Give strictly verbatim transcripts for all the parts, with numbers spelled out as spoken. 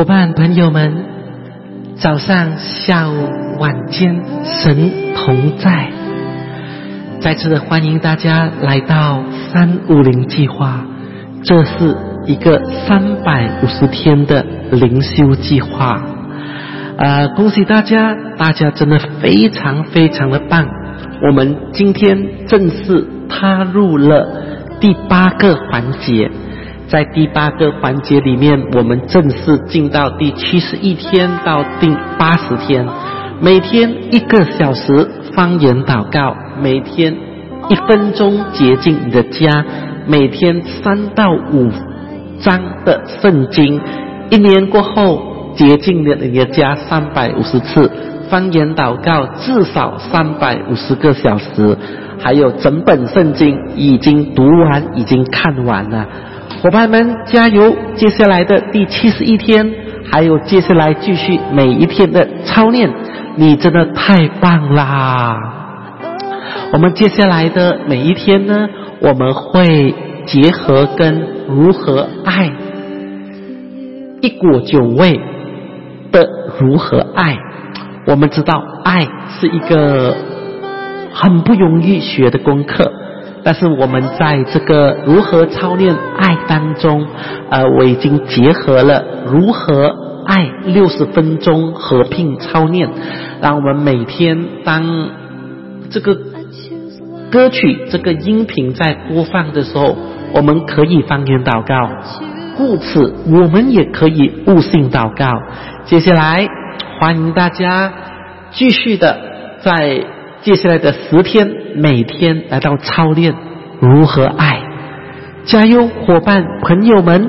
伙伴朋友们，早上、下午、晚间，神同在。再次的欢迎大家来到三五零计划，这是一个三百五十天的灵修计划。呃，恭喜大家，大家真的非常非常的棒。我们今天正式踏入了第八个环节。在第八个环节里面，我们正式进到第七十一天到第八十天，每天一个小时方言祷告，每天一分钟洁净你的家，每天三到五章的圣经，一年过后洁净了你的家三百五十次，方言祷告至少三百五十个小时，还有整本圣经已经读完，已经看完了。伙伴们加油！接下来的第七十一天，还有接下来继续每一天的操练，你真的太棒啦！我们接下来的每一天呢，我们会结合跟如何爱一果九味的如何爱。我们知道爱是一个很不容易学的功课，但是我们在这个如何操练爱当中，呃，我已经结合了如何爱六十分钟合并操练，让我们每天当这个歌曲这个音频在播放的时候，我们可以方言祷告，故此我们也可以悟性祷告。接下来欢迎大家继续的在接下来的十天，每天来到操练如何爱，加油，伙伴朋友们！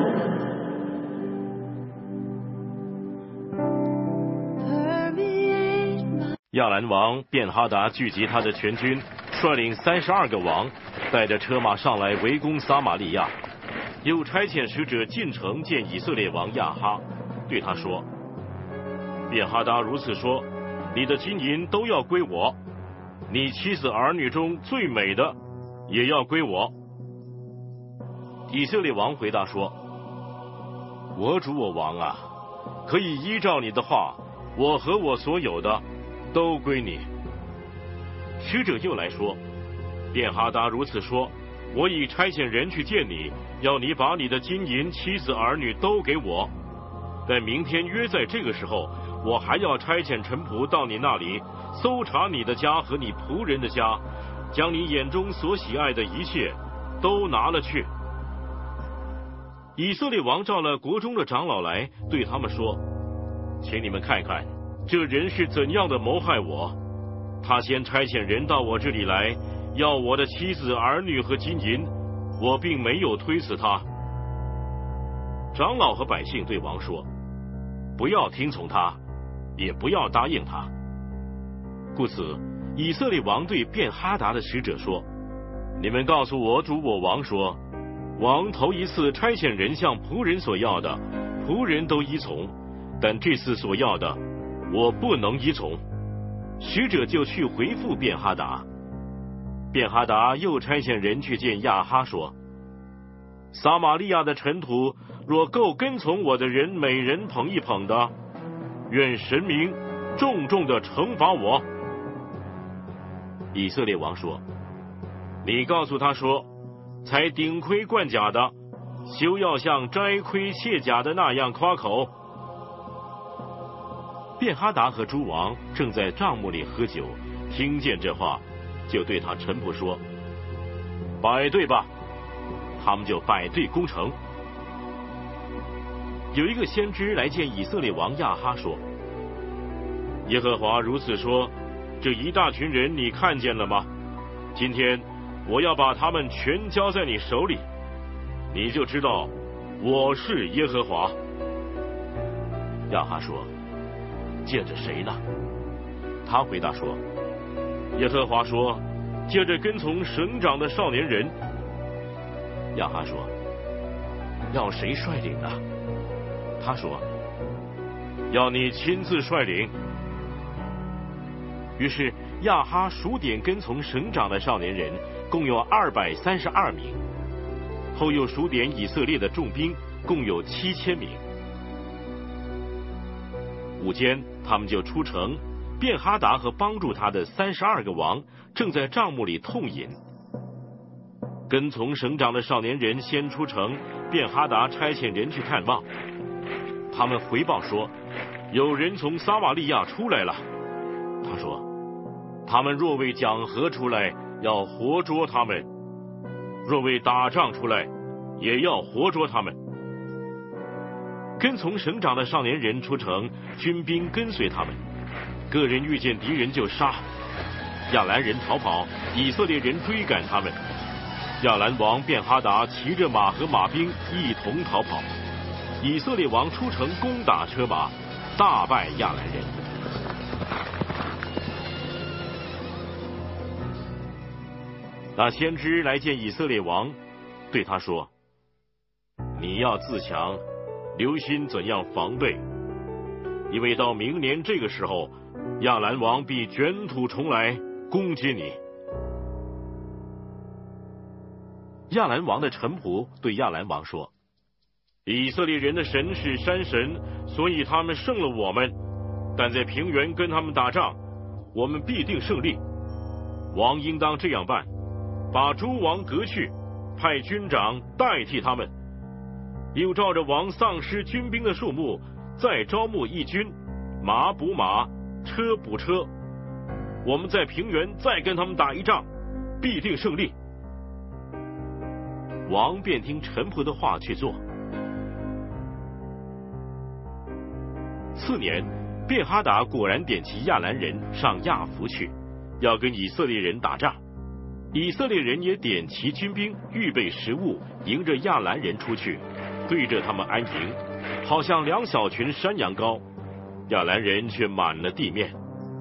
亚兰王便哈达聚集他的全军，率领三十二个王，带着车马上来围攻撒玛利亚。又差遣使者进城见以色列王亚哈，对他说：便哈达如此说，你的金银都要归我，你妻子儿女中最美的也要归我。以色列王回答说：我主我王啊，可以依照你的话，我和我所有的都归你。使者又来说：便哈达如此说，我已差遣人去见你，要你把你的金银、妻子儿女都给我。但明天约在这个时候，我还要差遣臣仆到你那里，搜查你的家和你仆人的家，将你眼中所喜爱的一切都拿了去。以色列王召了国中的长老来，对他们说：请你们看看这人是怎样的谋害我。他先差遣人到我这里来，要我的妻子、儿女和金银，我并没有推辞他。长老和百姓对王说：不要听从他，也不要答应他。故此，以色列王对便哈达的使者说：你们告诉我主我王说，王头一次差遣人向仆人所要的，仆人都依从，但这次所要的，我不能依从。使者就去回复便哈达。便哈达又差遣人去见亚哈说：撒玛利亚的尘土若够跟从我的人每人捧一捧的，愿神明重重的惩罚我。以色列王说：你告诉他说，才顶盔贯甲的，休要像摘盔卸甲的那样夸口。便哈达和诸王正在帐幕里喝酒，听见这话，就对他臣仆说：摆队吧。他们就摆队攻城。有一个先知来见以色列王亚哈说：耶和华如此说，这一大群人你看见了吗？今天我要把他们全交在你手里，你就知道我是耶和华。亚哈说：借着谁呢？他回答说：耶和华说，借着跟从省长的少年人。亚哈说：要谁率领呢？他说：要你亲自率领。于是亚哈数点跟从省长的少年人，共有二百三十二名，后又数点以色列的重兵，共有七千名。 午间，他们就出城。便哈达和帮助他的三十二个王正在帐幕里痛饮。跟从省长的少年人先出城，便哈达差遣人去探望。他们回报说，有人从撒玛利亚出来了。他说，他们若为讲和出来，要活捉他们；若为打仗出来，也要活捉他们。跟从省长的少年人出城，军兵跟随他们，个人遇见敌人就杀。亚兰人逃跑，以色列人追赶他们。亚兰王便哈达骑着马和马兵一同逃跑。以色列王出城攻打车马，大败亚兰人。那先知来见以色列王，对他说，你要自强，留心怎样防备，因为到明年这个时候，亚兰王必卷土重来攻击你。亚兰王的臣仆对亚兰王说，以色列人的神是山神，所以他们胜了我们，但在平原跟他们打仗，我们必定胜利。王应当这样办，把诸王革去，派军长代替他们，又照着王丧失军兵的数目，再招募义军，马补马，车补车。我们在平原再跟他们打一仗，必定胜利。王便听臣仆的话去做。次年，便哈达果然点齐亚兰人上亚弗去，要跟以色列人打仗。以色列人也点齐军兵，预备食物，迎着亚兰人出去，对着他们安营，好像两小群山羊羔。亚兰人却满了地面。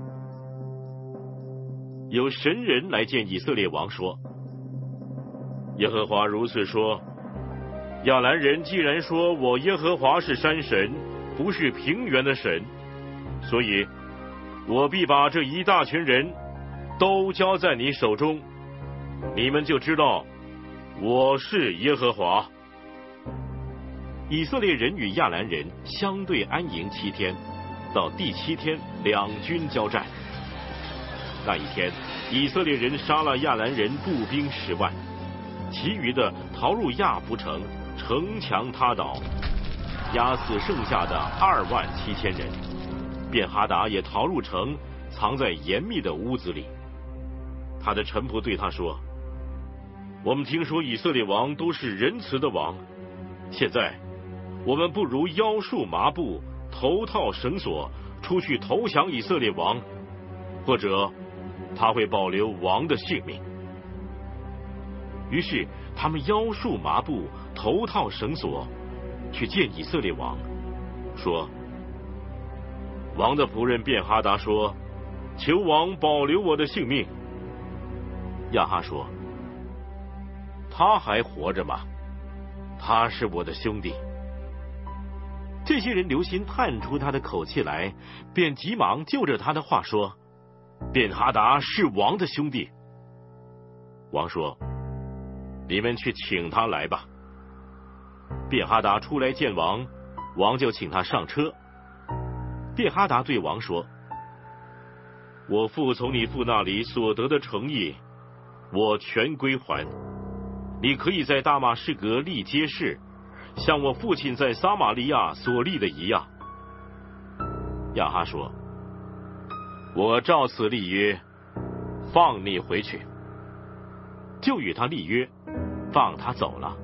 有神人来见以色列王说，耶和华如此说，亚兰人既然说我耶和华是山神，不是平原的神，所以我必把这一大群人都交在你手中，你们就知道我是耶和华。以色列人与亚兰人相对安营七天，到第七天两军交战。那一天，以色列人杀了亚兰人步兵十万，其余的逃入亚弗城，城墙塌倒，压死剩下的二万七千人。便哈达也逃入城，藏在严密的屋子里。他的臣仆对他说，我们听说以色列王都是仁慈的王，现在我们不如腰束麻布，头套绳索，出去投降以色列王，或者他会保留王的性命。于是他们腰束麻布，头套绳索，去见以色列王，说，王的仆人便哈达说，求王保留我的性命。亚哈说，他还活着吗？他是我的兄弟。这些人留心探出他的口气来，便急忙就着他的话说，便哈达是王的兄弟。王说，你们去请他来吧。便哈达出来见王，王就请他上车。便哈达对王说，我父从你父那里所得的诚意，我全归还。你可以在大马士革立街市，像我父亲在撒玛利亚所立的一样。亚哈说，我照此立约，放你回去。就与他立约，放他走了。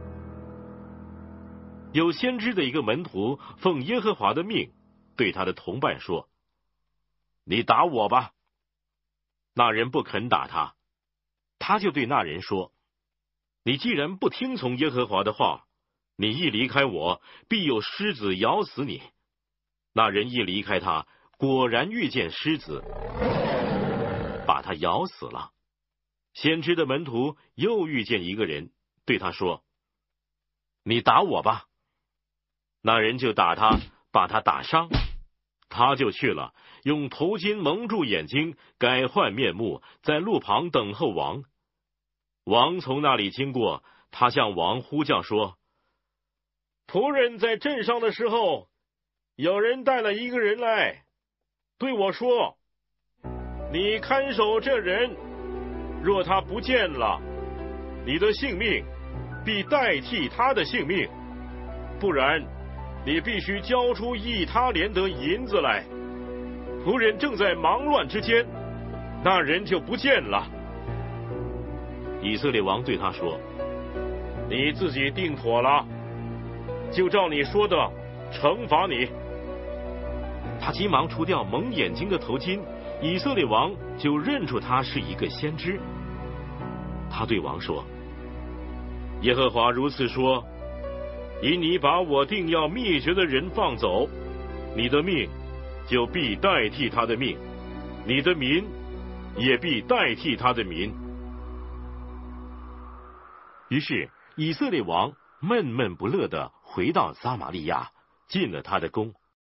有先知的一个门徒奉耶和华的命，对他的同伴说，你打我吧。那人不肯打他，他就对那人说，你既然不听从耶和华的话，你一离开我，必有狮子咬死你。那人一离开他，果然遇见狮子，把他咬死了。先知的门徒又遇见一个人，对他说，你打我吧。那人就打他，把他打伤。他就去了，用头巾蒙住眼睛，改换面目，在路旁等候王。王从那里经过，他向王呼叫说，仆人在镇上的时候，有人带了一个人来， 对我说：你看守这人，若他不见了，你的性命必代替他的性命，不然你必须交出一他连得银子来。仆人正在忙乱之间，那人就不见了。以色列王对他说：你自己定妥了，就照你说的惩罚你。他急忙除掉蒙眼睛的头巾，以色列王就认出他是一个先知。他对王说：耶和华如此说，因你把我定要灭绝的人放走，你的命就必代替他的命，你的民也必代替他的民。于是以色列王闷闷不乐地回到撒玛利亚，进了他的宫。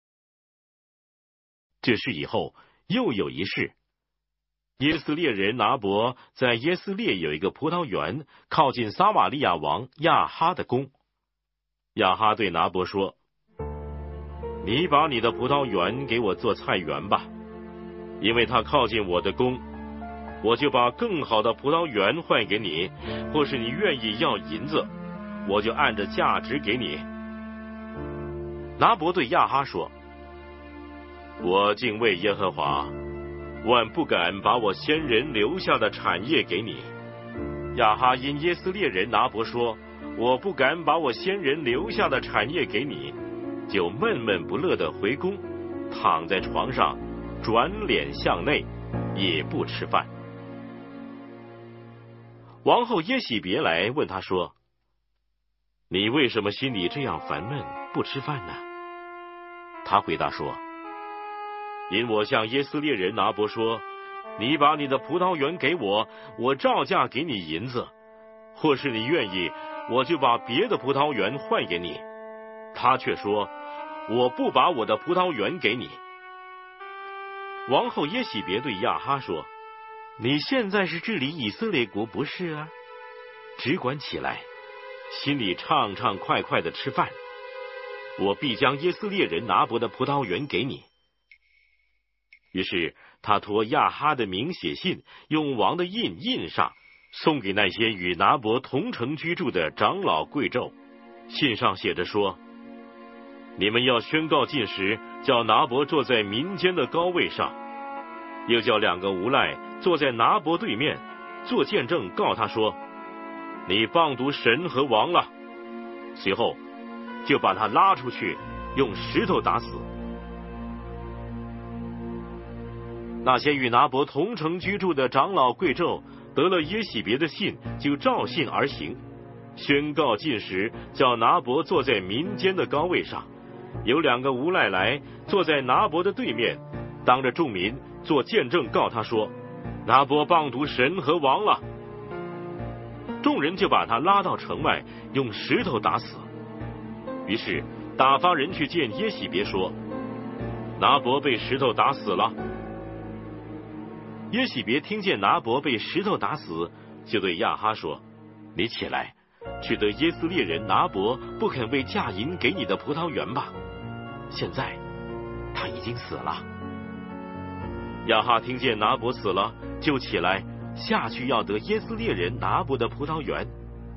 这事以后又有一事，耶斯列人拿伯在耶斯列有一个葡萄园，靠近撒玛利亚王亚哈的宫。亚哈对拿伯说：你把你的葡萄园给我做菜园吧，因为它靠近我的宫，我就把更好的葡萄园换给你，或是你愿意要银子，我就按着价值给你。拿伯对亚哈说：我敬畏耶和华，万不敢把我先人留下的产业给你。亚哈因耶斯列人拿伯说：我不敢把我先人留下的产业给你，就闷闷不乐地回宫，躺在床上，转脸向内，也不吃饭。王后耶喜别来问他说：你为什么心里这样烦闷，不吃饭呢？他回答说：因我向耶斯列人拿伯说，你把你的葡萄园给我，我照价给你银子，或是你愿意，我就把别的葡萄园换给你。他却说：我不把我的葡萄园给你。王后耶喜别对亚哈说：你现在是治理以色列国不是啊？只管起来，心里畅畅快快的吃饭，我必将耶斯列人拿伯的葡萄园给你。于是他托亚哈的名写信，用王的印印上，送给那些与拿伯同城居住的长老贵胄。信上写着说：你们要宣告禁食，叫拿伯坐在民间的高位上，又叫两个无赖坐在拿伯对面，做见证，告他说：你谤读神和王了。随后就把他拉出去，用石头打死。那些与拿伯同城居住的长老贵胄得了耶喜别的信，就照信而行，宣告禁食，叫拿伯坐在民间的高位上。有两个无赖来，坐在拿伯的对面，当着众民做见证，告他说：拿伯谤读神和王了。众人就把他拉到城外，用石头打死。于是打发人去见耶喜别说：拿伯被石头打死了。耶喜别听见拿伯被石头打死，就对亚哈说：你起来，去得耶斯列人拿伯不肯为价银给你的葡萄园吧，现在他已经死了。亚哈听见拿伯死了，就起来下去要得耶斯列人拿伯的葡萄园。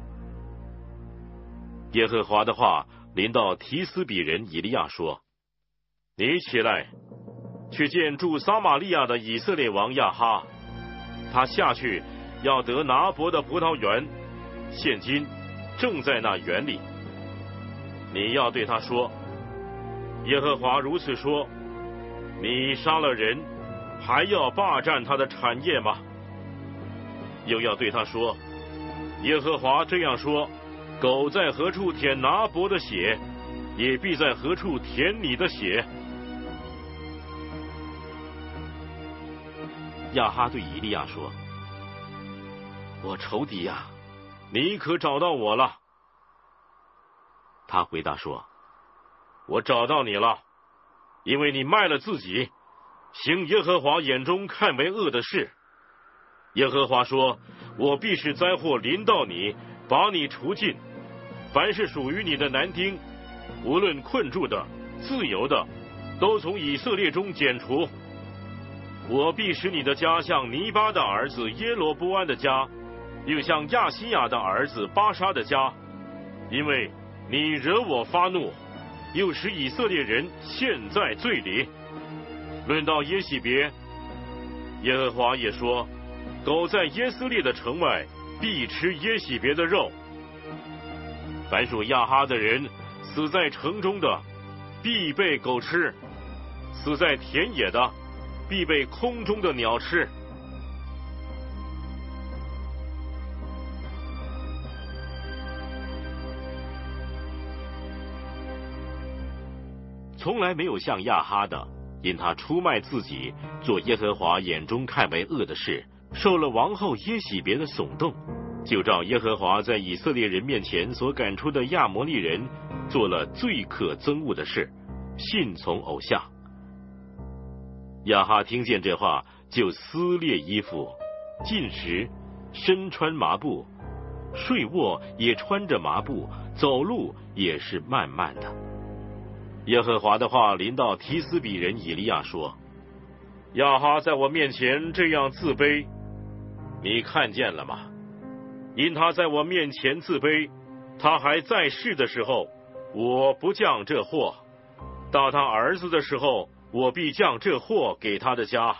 耶和华的话临到提斯比人以利亚说：你起来，去见住撒玛利亚的以色列王亚哈，他下去要得拿伯的葡萄园，现今正在那园里。你要对他说：耶和华如此说，你杀了人，还要霸占他的产业吗？又要对他说：耶和华这样说，狗在何处舔拿伯的血，也必在何处舔你的血。亚哈对以利亚说：我仇敌呀，你可找到我了。他回答说：我找到你了，因为你卖了自己，行耶和华眼中看为恶的事。耶和华说：我必使灾祸临到你，把你除尽，凡是属于你的男丁，无论困住的、自由的，都从以色列中剪除。 我必使你的家像尼巴的儿子耶罗波安的家，又像亚西亚的儿子巴沙的家，因为你惹我发怒，又使以色列人陷在罪里。论到耶洗别，耶和华也说，狗在耶斯列的城外必吃耶洗别的肉。凡属亚哈的人死在城中的，必被狗吃；死在田野的，必被空中的鸟吃。从来没有像亚哈的，因他出卖自己，做耶和华眼中看为恶的事，受了王后耶洗别的耸动，就照耶和华在以色列人面前所赶出的亚摩利人，做了最可憎恶的事，信从偶像。亚哈听见这话，就撕裂衣服，进食，身穿麻布，睡卧也穿着麻布，走路也是慢慢的。耶和华的话临到提斯比人以利亚说：亚哈在我面前这样自卑，你看见了吗？因他在我面前自卑，他还在世的时候，我不降这祸；到他儿子的时候，我必降这祸给他的家。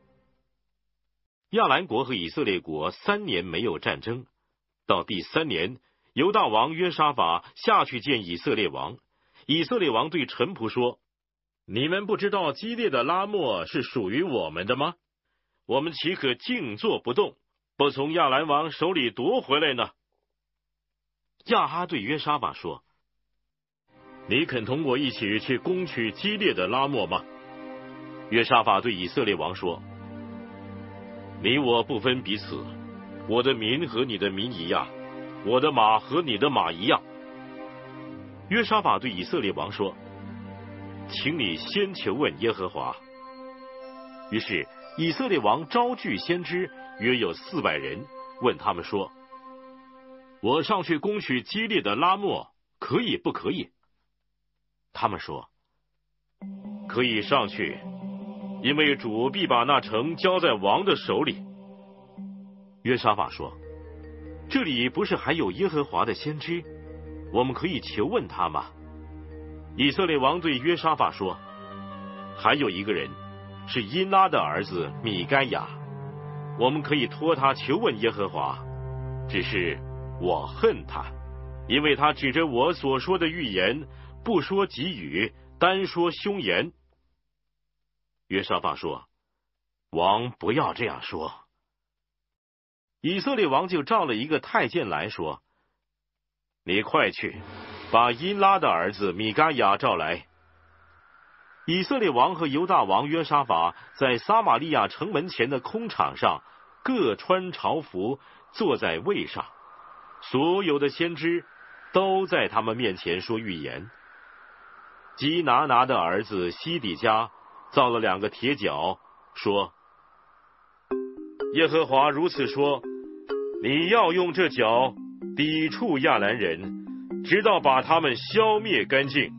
亚兰国和以色列国三年没有战争，到第三年，犹大王约沙法下去见以色列王。以色列王对臣仆说：你们不知道基列的拉末是属于我们的吗？我们岂可静坐不动，不从亚兰王手里夺回来呢？亚哈对约沙法说：你肯同我一起去攻取基列的拉末吗？约沙法对以色列王说：你我不分彼此，我的民和你的民一样，我的马和你的马一样。约沙法对以色列王说：请你先求问耶和华。于是以色列王招聚先知，约有四百人，问他们说：我上去攻取基列的拉末，可以不可以？他们说：可以上去，因为主必把那城交在王的手里。约沙法说：这里不是还有耶和华的先知，我们可以求问他吗？以色列王对约沙法说：还有一个人是因拉的儿子米该亚，我们可以托他求问耶和华，只是我恨他，因为他指着我所说的预言，不说吉语，单说凶言。约沙法说：王不要这样说。以色列王就召了一个太监来说：你快去把因拉的儿子米该亚召来。以色列王和犹大王约沙法在撒玛利亚城门前的空场上，各穿朝服，坐在位上，所有的先知都在他们面前说预言。基拿拿的儿子西底家造了两个铁脚，说：耶和华如此说，你要用这脚抵触亚兰人，直到把他们消灭干净。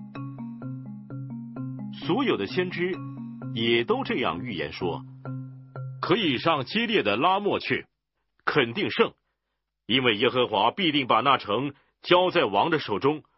所有的先知也都这样预言说：可以上基列的拉末去，肯定胜，因为耶和华必定把那城交在王的手中。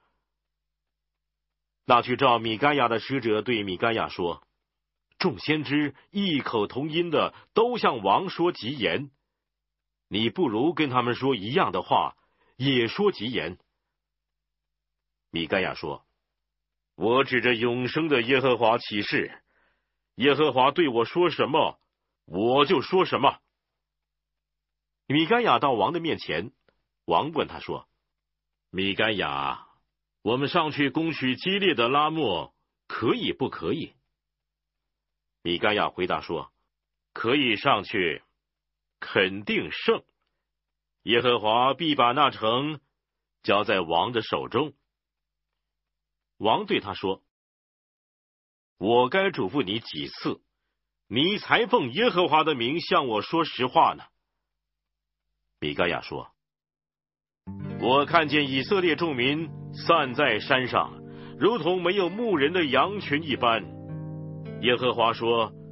那去召米该亚的使者对米该亚说：众先知异口同音的都向王说吉言，你不如跟他们说一样的话，也说吉言。米该亚说：我指着永生的耶和华起誓，耶和华对我说什么，我就说什么。米该亚到王的面前，王问他说：米该亚，我们上去攻取基列的拉末，可以不可以？米该亚回答说：可以上去，肯定胜，耶和华必把那城交在王的手中。王对他说：我该嘱咐你几次，你才奉耶和华的名向我说实话呢？米该亚说：我看见以色列众民散在山上，如同没有牧人的羊群一般。耶和华说：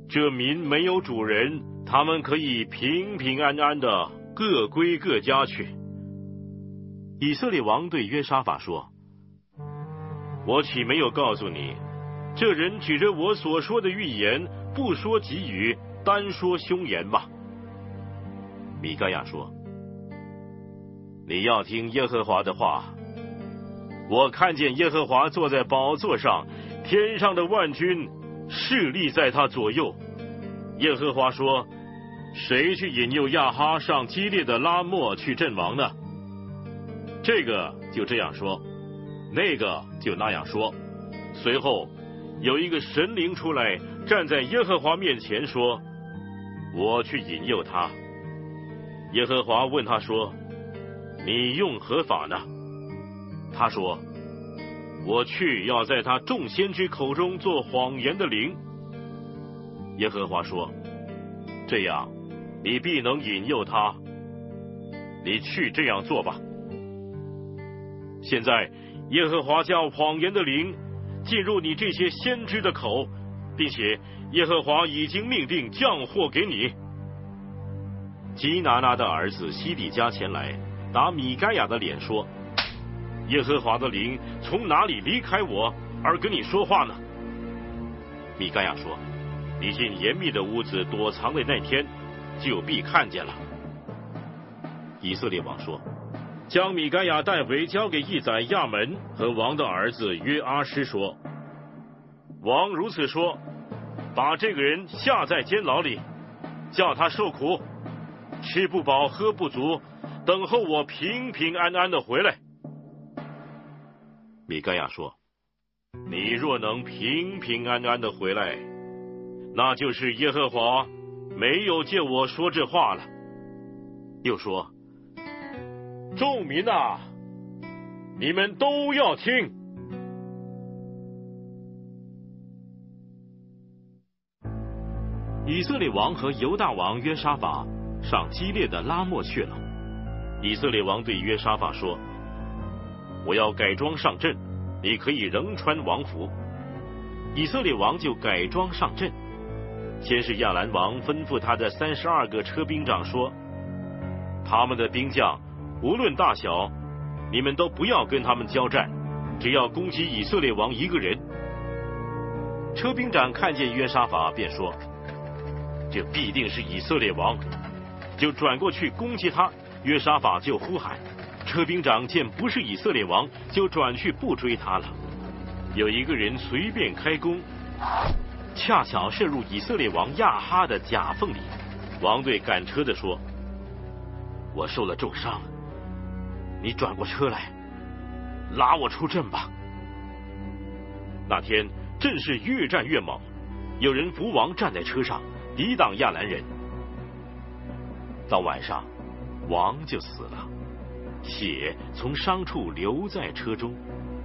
这民没有主人，他们可以平平安安的各归各家去。以色列王对约沙法说：我岂没有告诉你，这人指着我所说的预言，不说给予，单说凶言吗？米该亚说：你要听耶和华的话。我看见耶和华坐在宝座上，天上的万军侍立在他左右。耶和华说：谁去引诱亚哈上基列的拉末去阵亡呢？这个就这样说，那个就那样说。随后有一个神灵出来，站在耶和华面前说：我去引诱他。耶和华问他说：你用何法呢？他说：我去要在他众先知口中做谎言的灵。耶和华说：这样你必能引诱他，你去这样做吧。现在耶和华叫谎言的灵进入你这些先知的口，并且耶和华已经命定降祸给你。基拿拿的儿子西底家前来，打米该亚的脸说：耶和华的灵从哪里离开我，而跟你说话呢？米该亚说：你进严密的屋子躲藏的那天，就必看见了。以色列王说：将米该亚带回，交给义宰亚门和王的儿子约阿施说：王如此说，把这个人下在监牢里，叫他受苦，吃不饱喝不足，等候我平平安安的回来。米该亚说：你若能平平安安的回来，那就是耶和华没有借我说这话了。又说：众民啊，你们都要听。以色列王和犹大王约沙法上基列的拉末去了。以色列王对约沙法说：我要改装上阵，你可以仍穿王服。以色列王就改装上阵。先是亚兰王吩咐他的三十二个车兵长说：他们的兵将无论大小，你们都不要跟他们交战，只要攻击以色列王一个人。车兵长看见约沙法，便说：这必定是以色列王，就转过去攻击他。约沙法就呼喊，车兵长见不是以色列王，就转去不追他了。有一个人随便开弓，恰巧射入以色列王亚哈的甲缝里。王对赶车的说：我受了重伤，你转过车来，拉我出阵吧。那天阵势越战越猛，有人扶王站在车上抵挡亚兰人。到晚上，王就死了，血从伤处流在车中。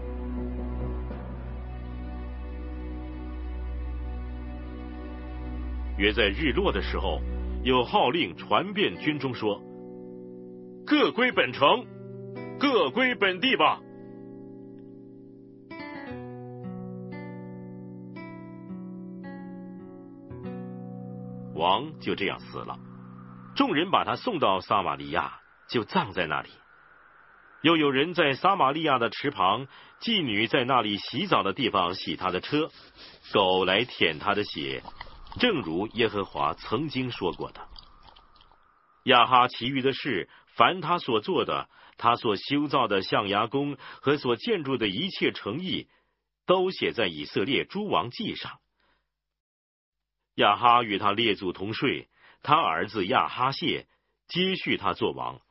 约在日落的时候，有号令传遍军中说：各归本城，各归本地吧。王就这样死了，众人把他送到撒玛利亚，就葬在那里。又有人在撒玛利亚的池旁，妓女在那里洗澡的地方洗他的车，狗来舔他的血，正如耶和华曾经说过的。亚哈其余的事，凡他所做的，他所修造的象牙宫和所建筑的一切城邑，都写在以色列诸王记上。亚哈与他列祖同睡，他儿子亚哈谢接续他做王。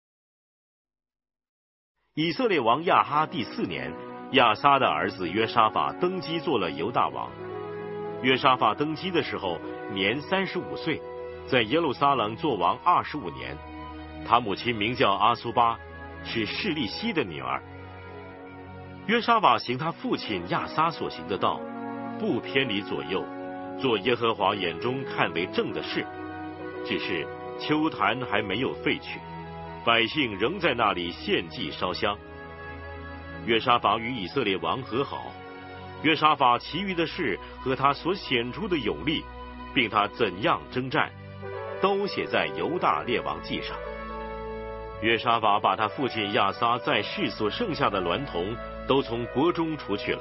以色列王亚哈第四年，亚撒的儿子约沙法登基做了犹大王。约沙法登基的时候年三十五岁，在耶路撒冷做王二十五年。他母亲名叫阿苏巴，是示利希的女儿。约沙法行他父亲亚撒所行的道，不偏离左右，做耶和华眼中看为正的事。只是丘坛还没有废去，百姓仍在那里献祭烧香。约沙法与以色列王和好。约沙法其余的事和他所显出的勇力， 并他怎样征战，都写在犹大列王记上。约沙法把他父亲亚撒在世所剩下的娈童都从国中除去了。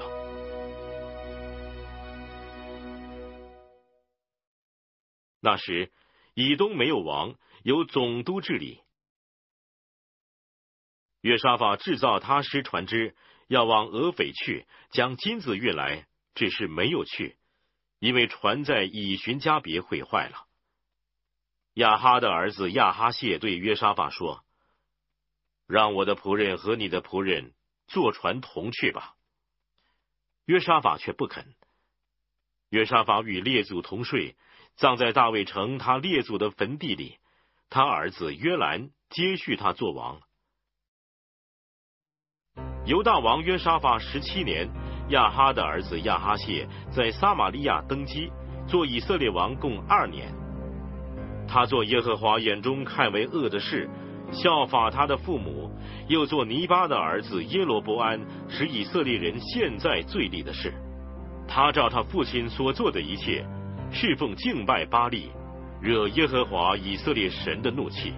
那时以东没有王，由总督治理。约沙法制造他施船只，要往俄斐去，将金子运来，只是没有去，因为船在以寻加别毁坏了。亚哈的儿子亚哈谢对约沙法说：让我的仆人和你的仆人坐船同去吧。约沙法却不肯。约沙法与列祖同睡，葬在大卫城他列祖的坟地里，他儿子约兰接续他做王。犹大王约沙法十七年，亚哈的儿子亚哈谢在撒玛利亚登基，做以色列王共二年。他做耶和华眼中看为恶的事，效法他的父母，又做尼巴的儿子耶罗波安使以色列人陷在罪里的事。他照他父亲所做的一切，侍奉敬拜巴力，惹耶和华以色列神的怒气。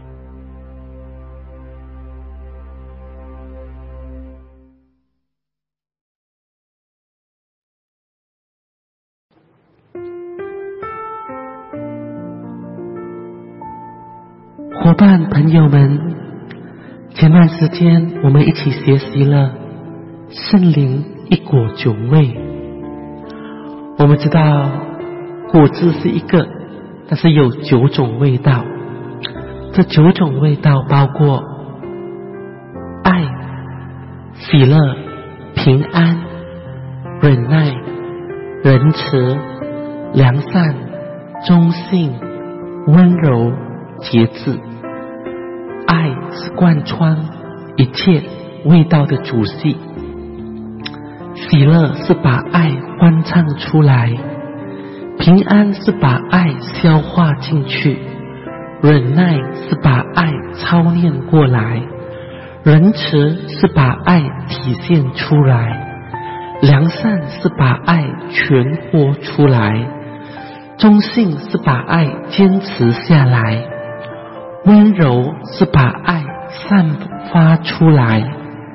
伙伴朋友们，前段时间我们一起学习了圣灵一果九味。我们知道果子是一个，但是有九种味道。这九种味道包括爱、喜乐、平安、忍耐、仁慈、良善、忠信、温柔、节制。爱是贯穿一切味道的主系，喜乐是把爱欢唱出来，平安是把爱消化进去，忍耐是把爱操练过来，仁慈是把爱体现出来，良善是把爱全活出来，忠信是把爱坚持下来，温柔是把爱散发出来，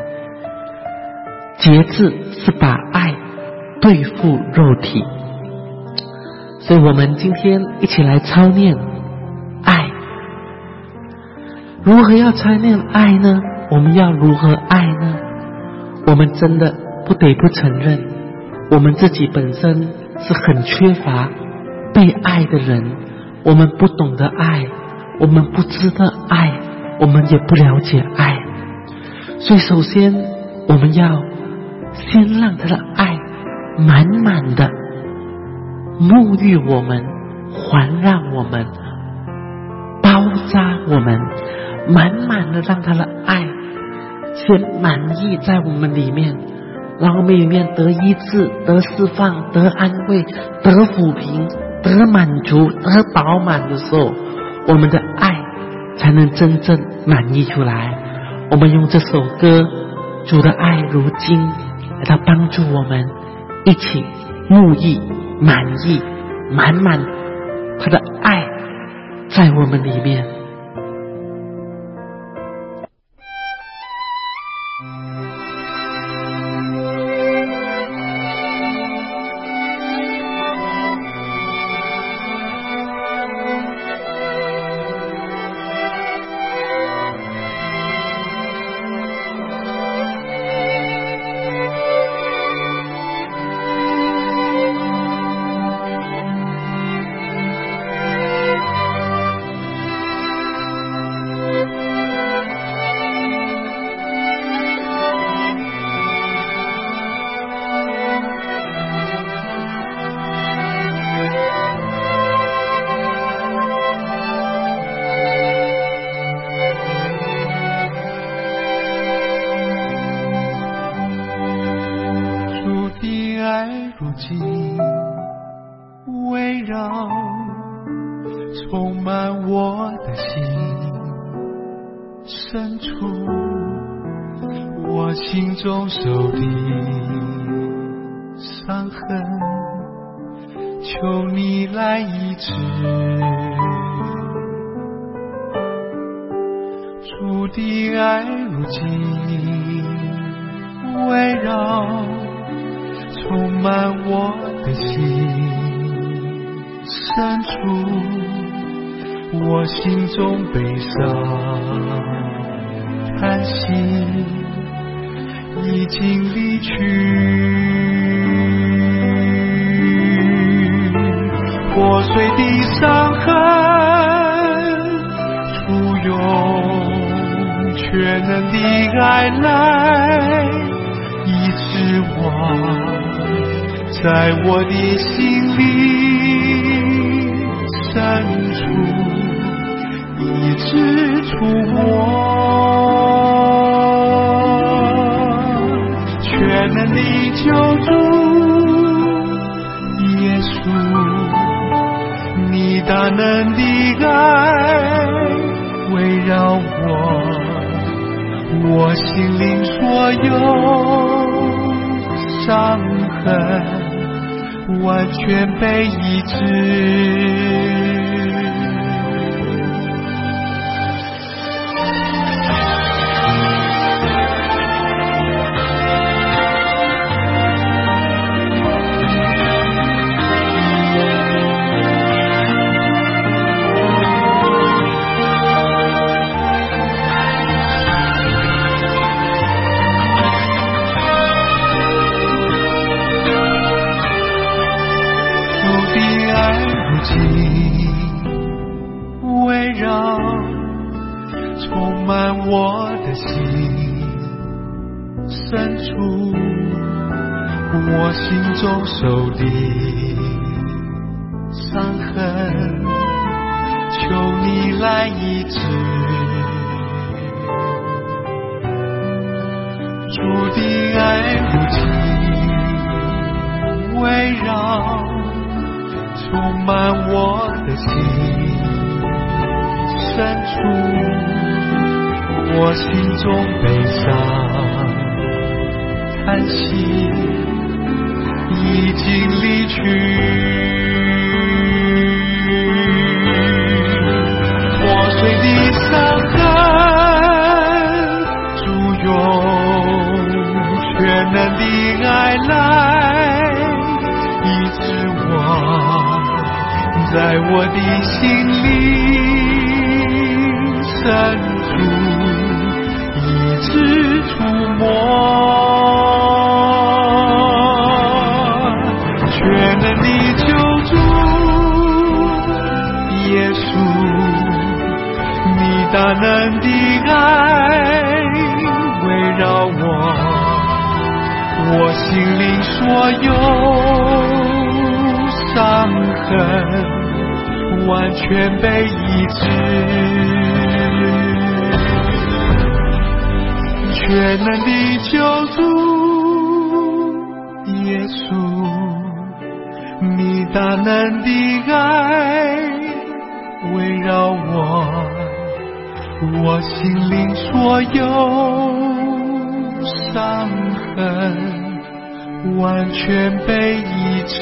节制是把爱对付肉体。所以我们今天一起来操练爱。如何要操练爱呢？我们要如何爱呢？我们真的不得不承认，我们自己本身是很缺乏被爱的人，我们不懂得爱，我们不知道爱，我们也不了解爱。所以首先我们要先让他的爱满满的沐浴我们，环绕我们，包扎我们，满满的让他的爱先满溢在我们里面，让我们里面得医治，得释放，得安慰，得抚平，得满足，得饱满的时候，我们的爱才能真正满溢出来。我们用这首歌主的爱如金来到帮助我们一起沐浴满溢满满他的爱在我们里面。 围绕充满我的心深处，我心中受的伤痕求你来医治。主的爱如今围绕，充满我的心，深处我心中悲伤叹息已经离去。破碎的伤痕簇拥全能的爱来医治我，在我的心里深处医治出我，全能的救主耶稣，你大能的爱围绕我，我心灵所有伤痕完全被医治。围绕充满我的心，深处我心中受的伤痕，求你来医治。主的爱如今围绕充满我的心，深处我心中悲伤叹息已经离去。破碎的伤痕簇拥全能的爱来医治我，在我的心里深处医治出我，全能的救主耶稣，你大能的爱围绕我，我心灵所有伤痕完全被医治。全能的救主耶稣，你大能的爱围绕我，我心灵所有伤痕完全被医治。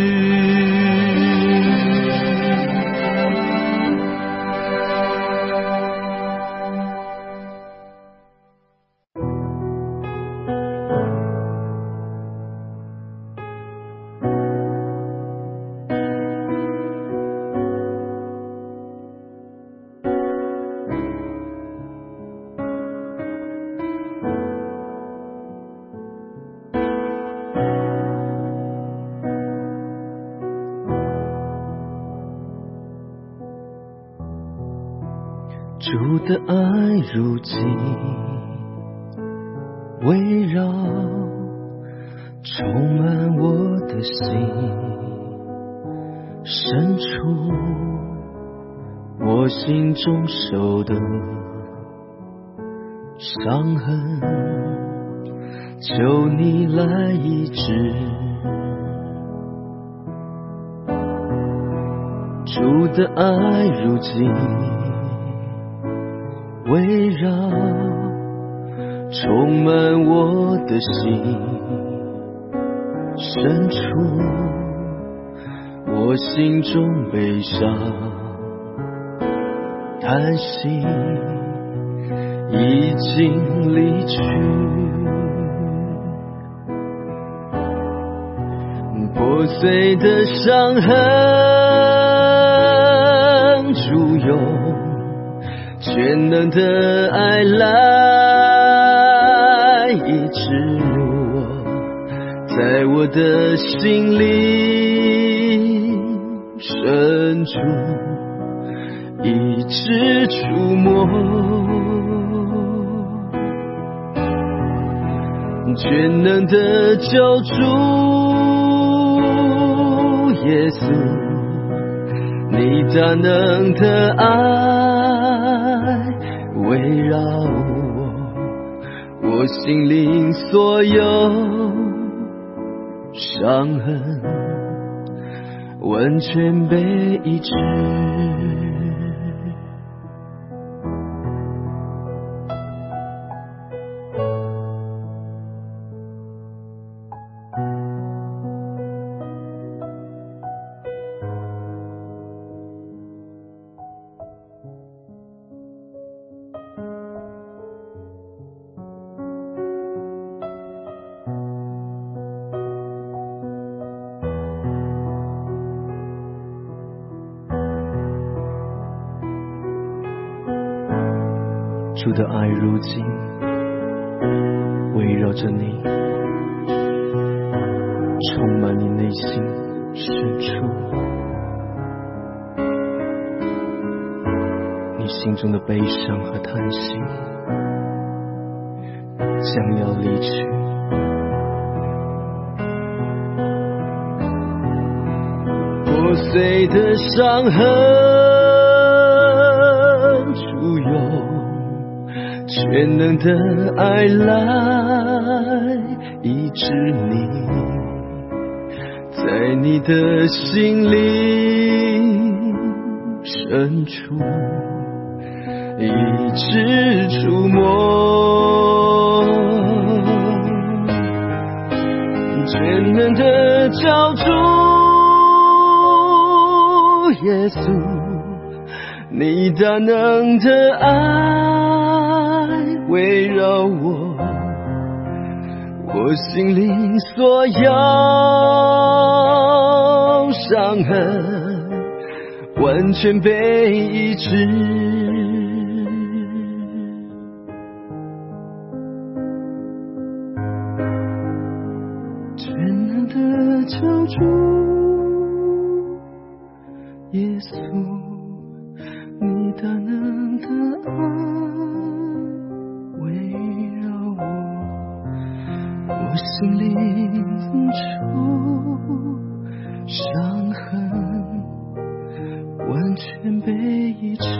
主的爱如今围绕充满我的心，深处我心中受的伤痕，求你来医治。主的爱如今围绕充满我的心，深处我心中悲伤，叹息已经离去，破碎的伤痕簇拥，全能的爱来医治我，在我的心里深处一直触摸，全能的救主耶稣，你大能的爱围绕我，我心灵所有伤痕完全被医治。主的爱如今围绕着你，充满你内心深处，你心中的悲伤和叹息将要离去，破碎的伤痕簇拥，全能的爱来医治你，在你的心里深处一直触摸，全能的救主耶稣，你大能的爱围绕我，我心灵所有伤痕完全被医治，全能的救主耶稣，你大能的爱围绕我，我心灵处伤痕完全被医治。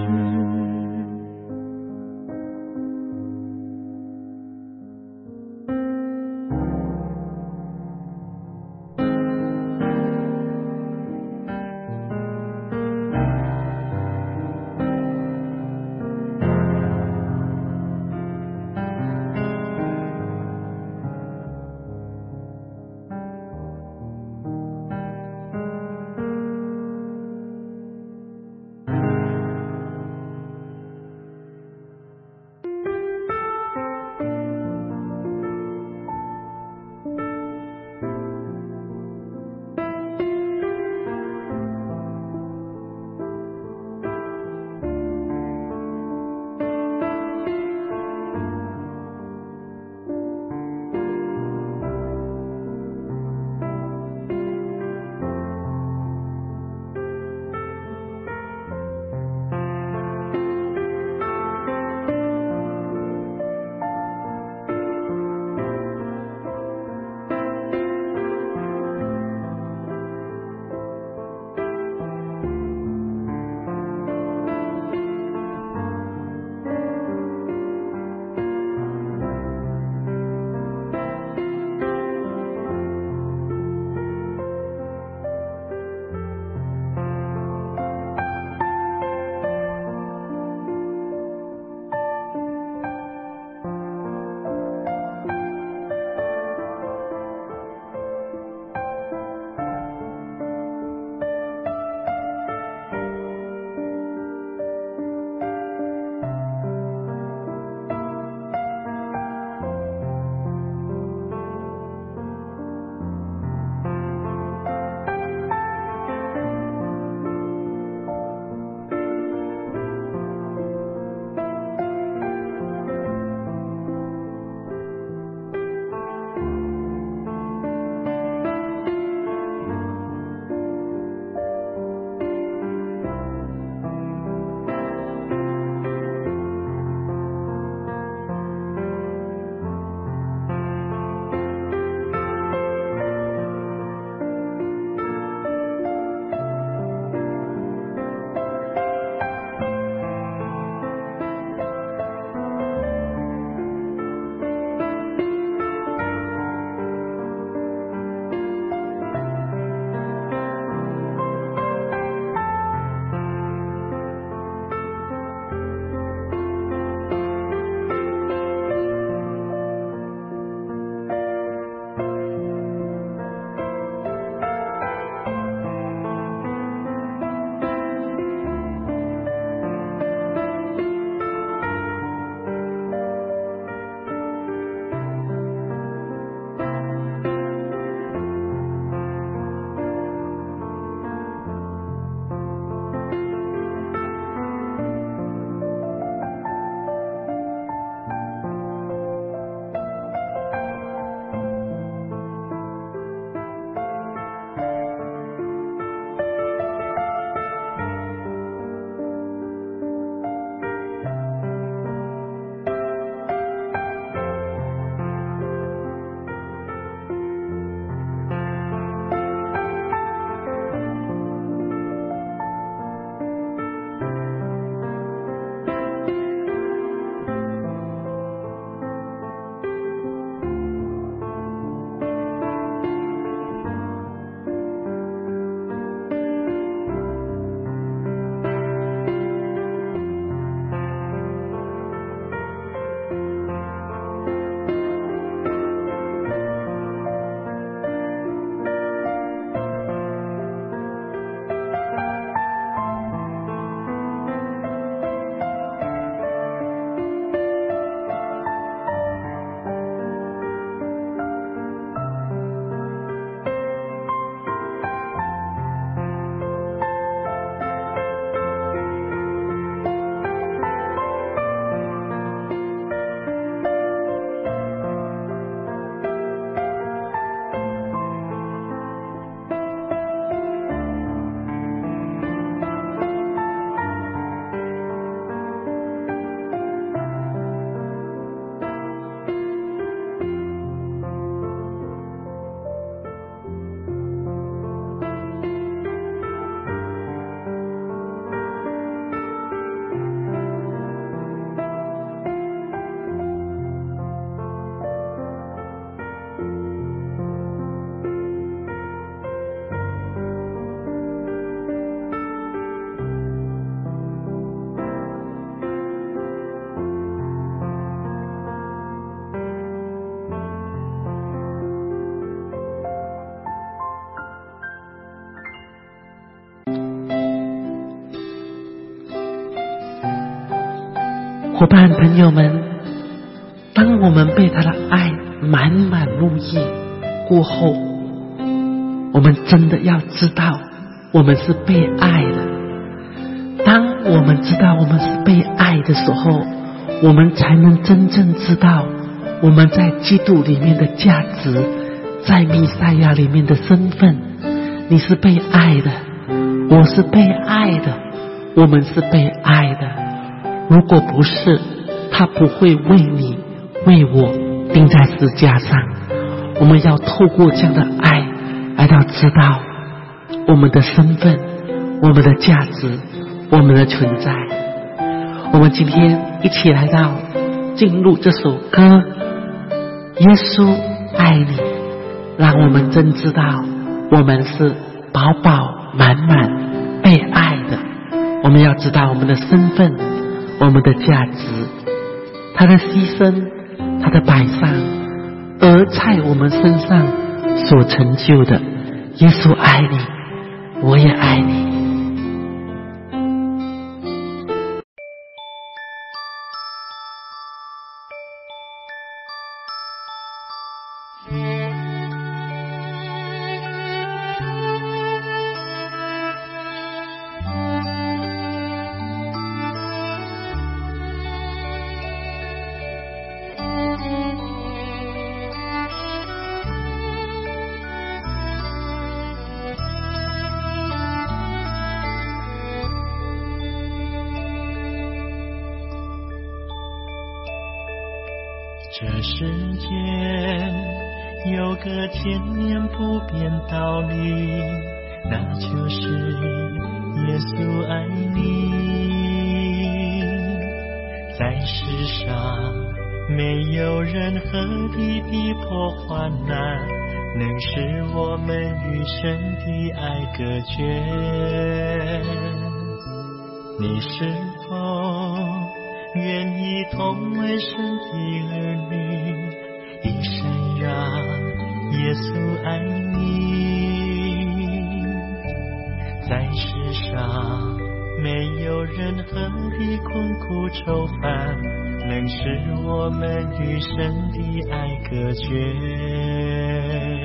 伙伴朋友们，当我们被他的爱满满入意过后，我们真的要知道我们是被爱的。当我们知道我们是被爱的时候，我们才能真正知道我们在基督里面的价值，在弥赛亚里面的身份。你是被爱的，我是被爱的，我们是被爱的。如果不是，他不会为你为我钉在十字架上。我们要透过这样的爱来到知道我们的身份，我们的价值，我们的存在。我们今天一起来到进入这首歌，耶稣爱你，让我们真知道我们是饱饱满满被爱的。我们要知道我们的身份，我们的价值，他的牺牲，他的摆上，而在我们身上所成就的。耶稣爱你，我也爱你。 这世间有个千年不变道理，那就是耶稣爱你。在世上没有任何的逼迫患难能使我们与神的爱隔绝。你是否愿意同为神的儿女，一生让耶稣爱你？在世上没有任何的困苦愁烦能使我们与神的爱隔绝。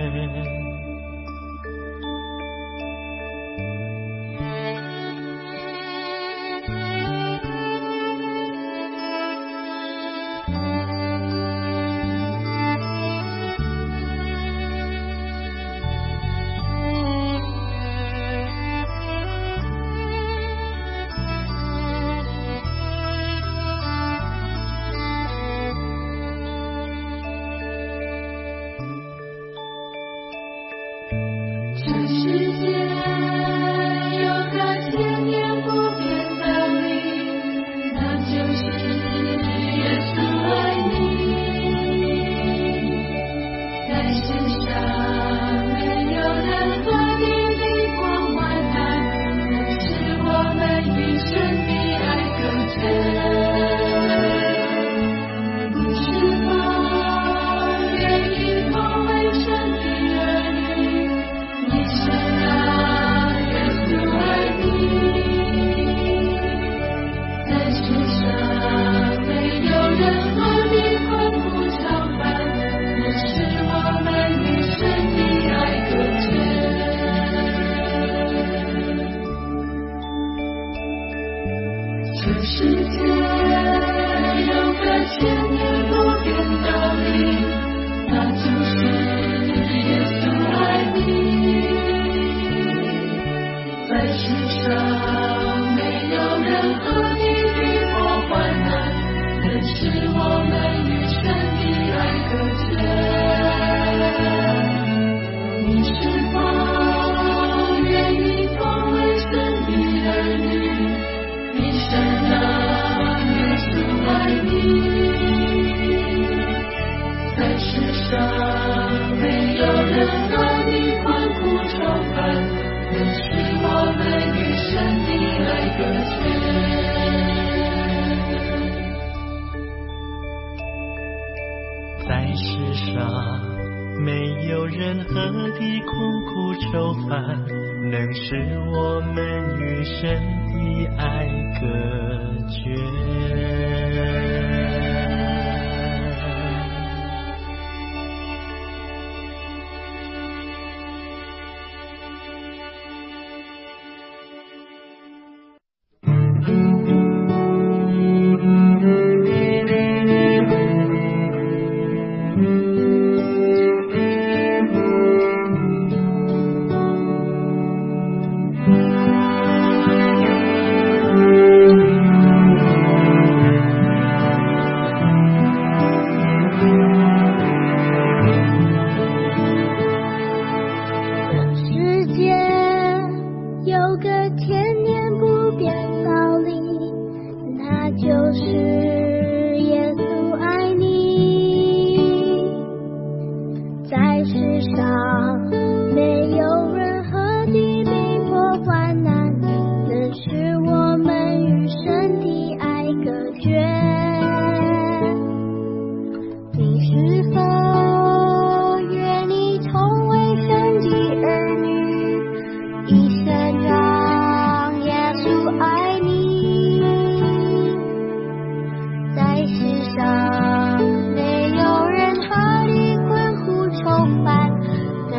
在世上没有任何的困苦愁烦能使我们与神的爱隔绝。 世上没有任何的逼迫患难能使我们与神的爱隔绝。你是否愿意成为神的儿女，一生让耶稣爱你？在世上没有任何的困苦愁烦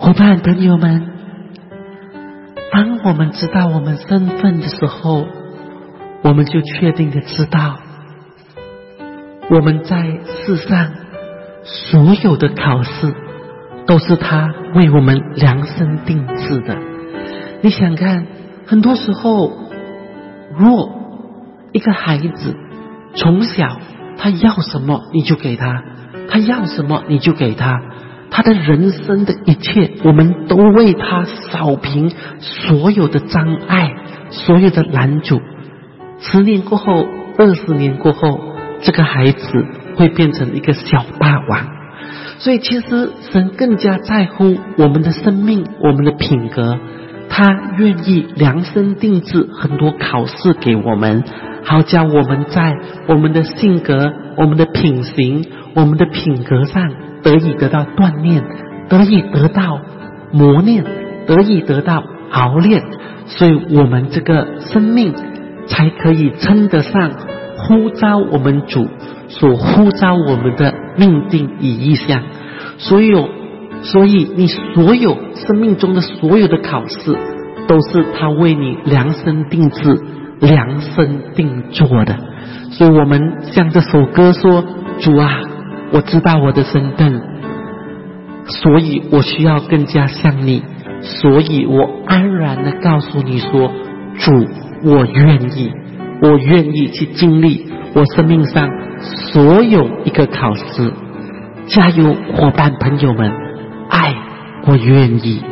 伙伴朋友们，当我们知道我们身份的时候，我们就确定的知道，我们在世上所有的考试都是他为我们量身定制的。你想看，很多时候，若一个孩子从小他要什么你就给他，他要什么你就给他，他的人生的一切我们都为他扫平所有的障碍，所有的拦阻。十年过后，二十年过后，这个孩子会变成一个小霸王。所以其实神更加在乎我们的生命，我们的品格，他愿意量身定制很多考试给我们，好叫我们在我们的性格，我们的品行，我们的品格上得以得到锻炼，得以得到磨练，得以得到熬练，所以我们这个生命才可以称得上呼召我们主所呼召我们的命定与意向。所有所以你所有生命中的所有的考试都是他为你量身定制，量身定做的。所以我们像这首歌说，主啊，我知道我的身份，所以我需要更加像你，所以我安然的告诉你说，主，我愿意，我愿意去经历我生命上所有一个考试。加油，伙伴朋友们，爱，我愿意。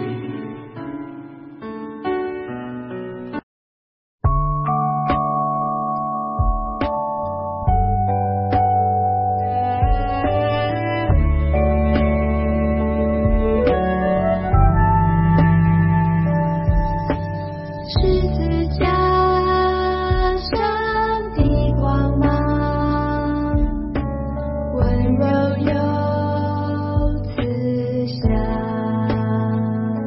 温柔又慈祥。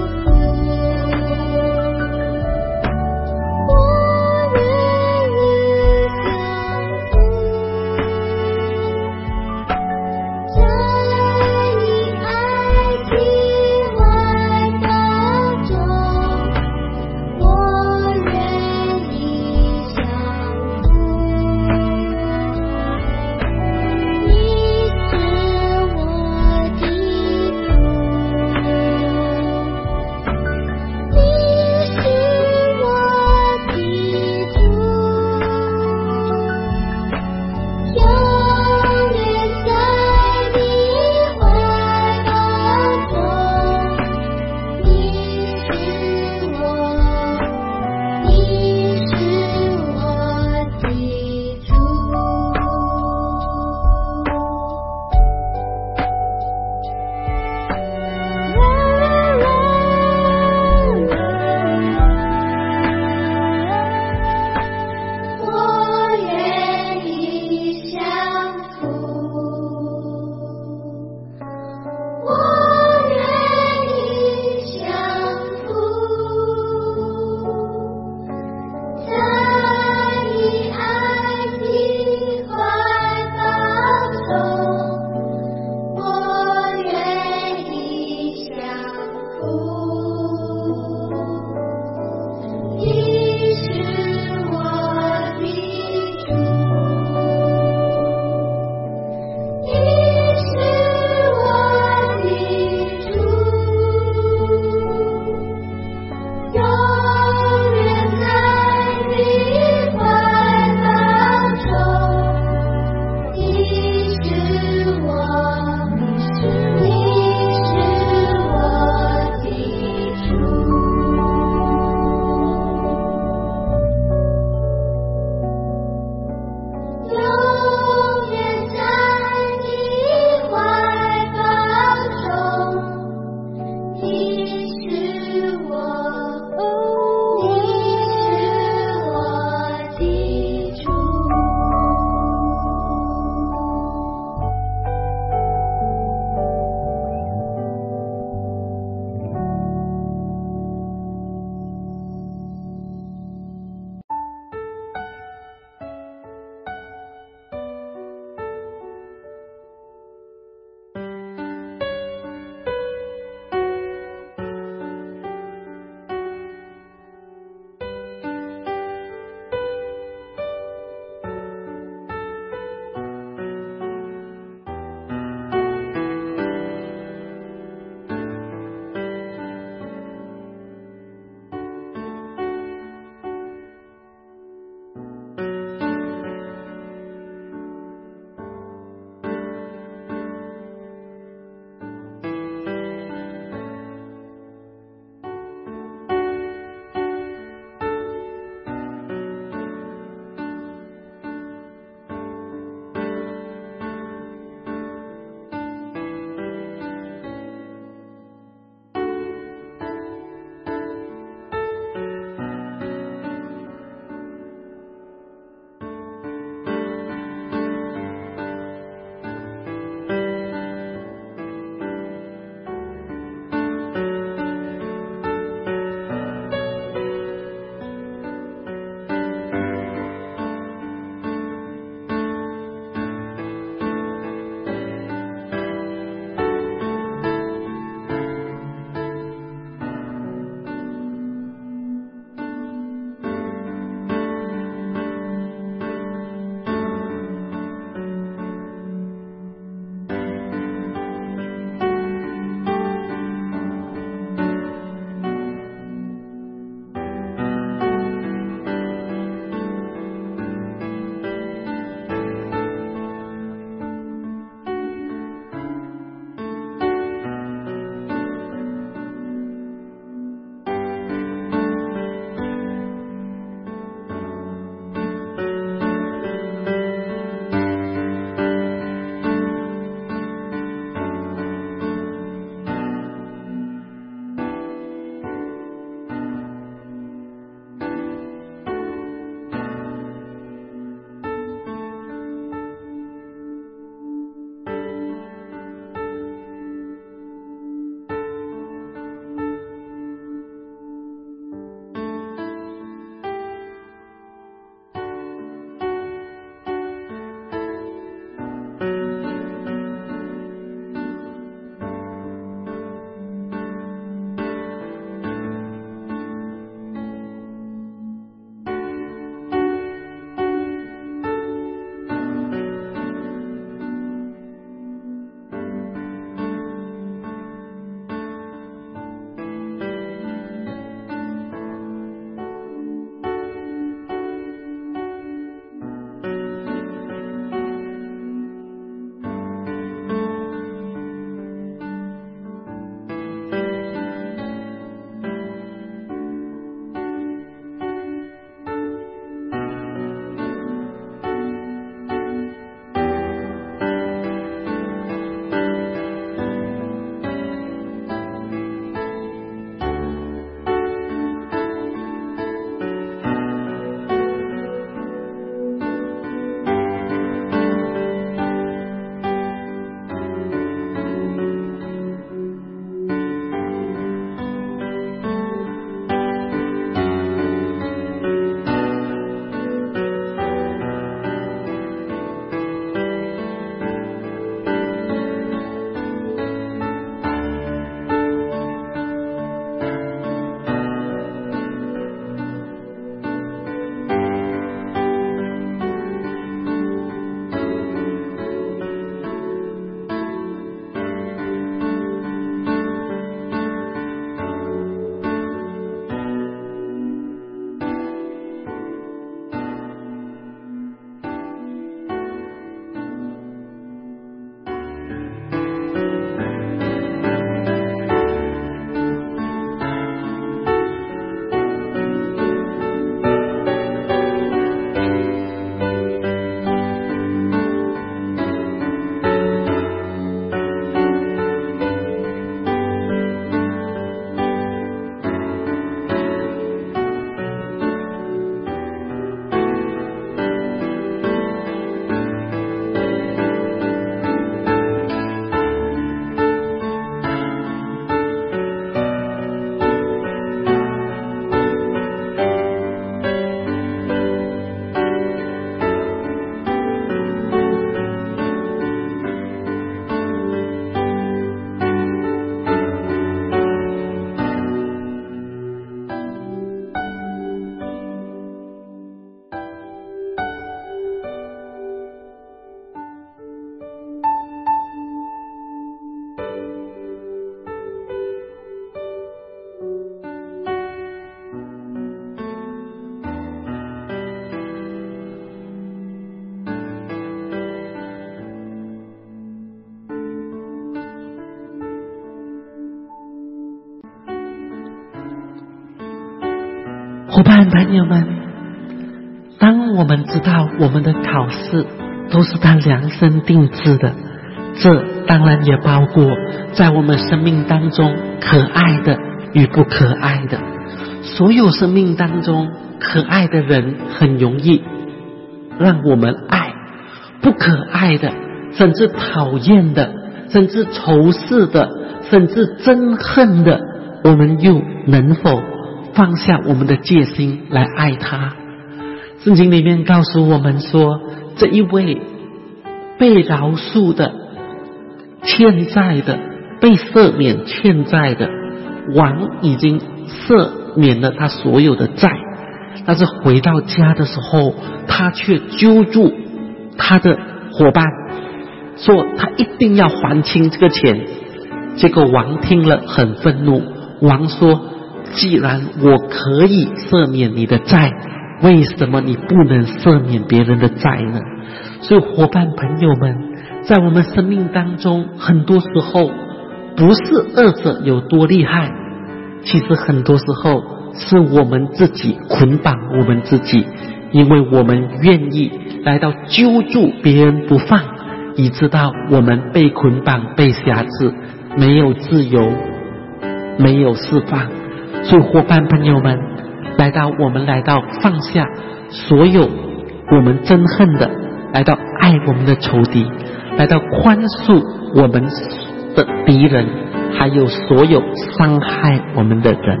伙伴朋友们，当我们知道我们的考试都是他量身定制的，这当然也包括在我们生命当中可爱的与不可爱的。所有生命当中可爱的人很容易让我们爱，不可爱的，甚至讨厌的，甚至仇视的，甚至憎恨的，我们又能否放下我们的戒心来爱他？圣经里面告诉我们说，这一位被饶恕的、欠债的、被赦免欠债的王已经赦免了他所有的债，但是回到家的时候，他却揪住他的伙伴，说他一定要还清这个钱。结果王听了很愤怒，王说，既然我可以赦免你的债，为什么你不能赦免别人的债呢？所以伙伴朋友们，在我们生命当中，很多时候不是恶者有多厉害，其实很多时候是我们自己捆绑我们自己，因为我们愿意来到揪住别人不放，以致到我们被捆绑、被辖制，没有自由，没有释放。所以伙伴朋友们，来到我们来到放下所有我们憎恨的，来到爱我们的仇敌，来到宽恕我们的敌人，还有所有伤害我们的人。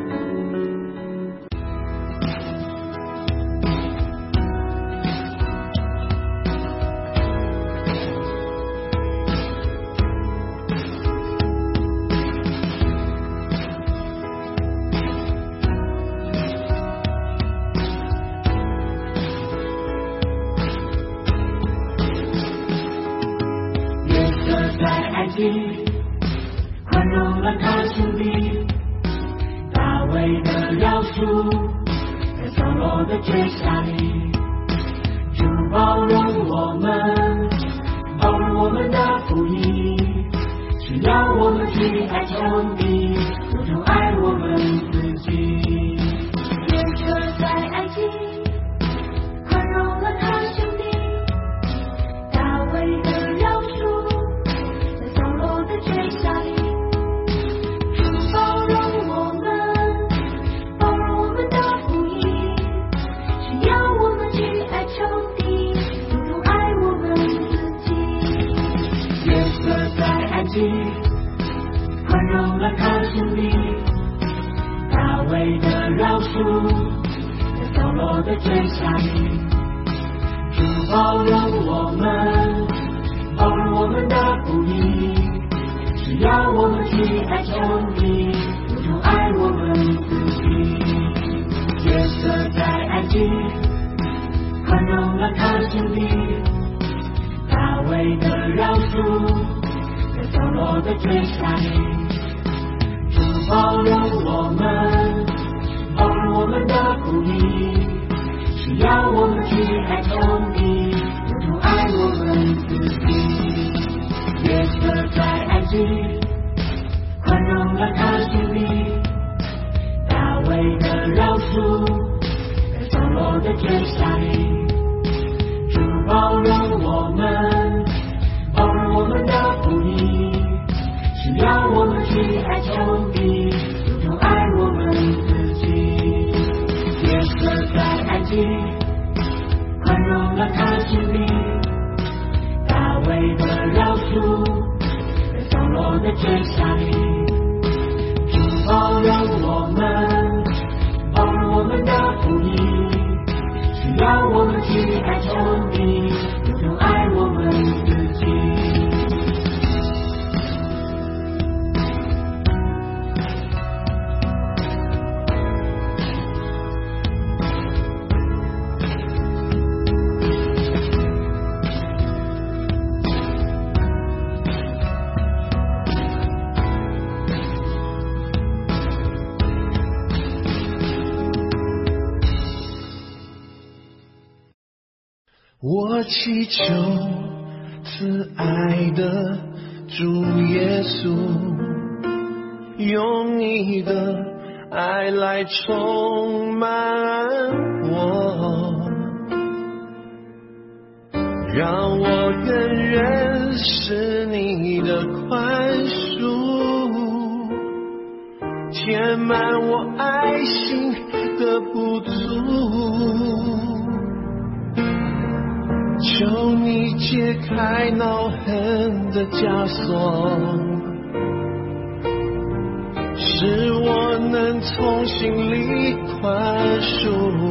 宽容了他兄弟，大卫的饶恕，在扫罗的追杀里，主包容我们，包容我们的不义，只要我们去爱兄弟，如同爱我们自己。约瑟在埃及，宽容了他兄弟，大卫的饶恕，在扫罗的追杀里，主包容我们，包容我们的不义，只要我们去爱兄弟，如同爱我们自己。约瑟在埃及，宽容了他兄弟，大卫的饶恕，在扫罗的追杀里，主包容我们，包容我们的不义，只要我们去爱兄弟，如同爱我们自己。约瑟在埃及，宽容了他兄弟，大卫的饶恕，在扫罗的追杀里，主包容我们，包容我们的不义，只要我们去爱兄弟，如同爱我们自己。约瑟在埃及，宽容了他兄弟，大卫的饶恕，在扫罗的追杀里，主包容我们，包容我们的不义，只要我们去爱兄弟，如同爱我们自己。约瑟在埃及，宽容了他兄弟，大卫的饶恕，在扫罗的追杀里，主包容我们，包容我们的不义，只要我们去爱兄弟，如同爱我们自己。 我祈求慈爱的主耶稣，用你的爱来充满我，让我更认识你的宽恕，填满我爱心的不足。求你解开恼恨的枷锁，使我能从心里宽恕，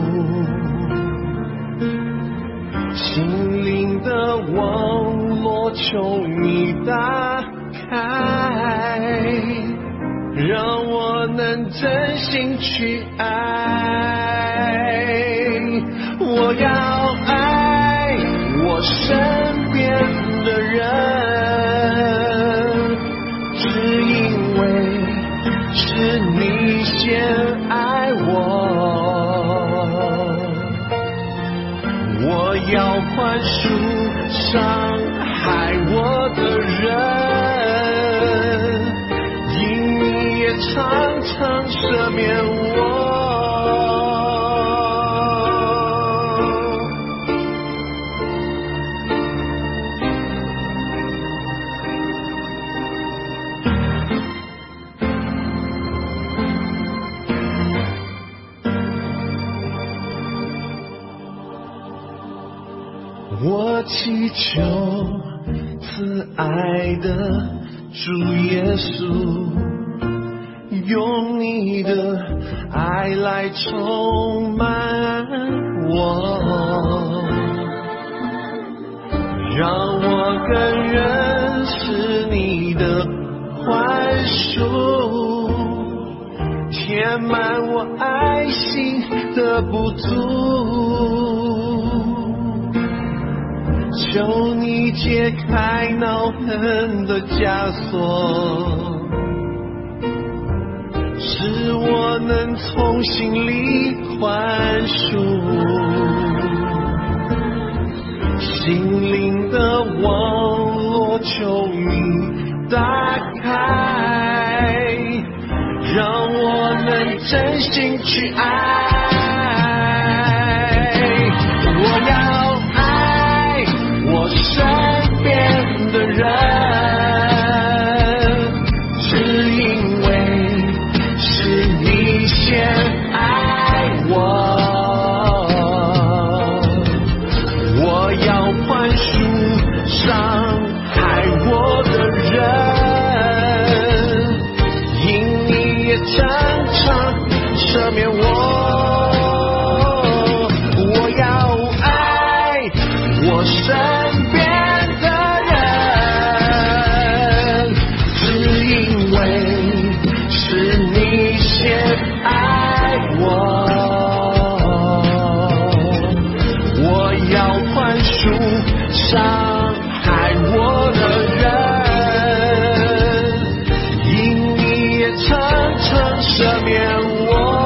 心灵的网络求你打开，让我能真心去爱。我要爱我身边的人，只因为是你先爱我。我要宽恕伤害我的人，因你也常常赦免我。我祈求慈爱的主耶稣，用你的爱来充满我，让我更认识你的宽恕，填满我爱心的不足。求你解开恼恨的枷锁，使我能从心里宽恕，心灵的网络求你打开，让我能真心去爱。我要我身边的人，只因为是你先爱我。我要宽恕伤害我的人，因你也常常赦免我。我要爱我身伤害我的人，因你也常常赦免我。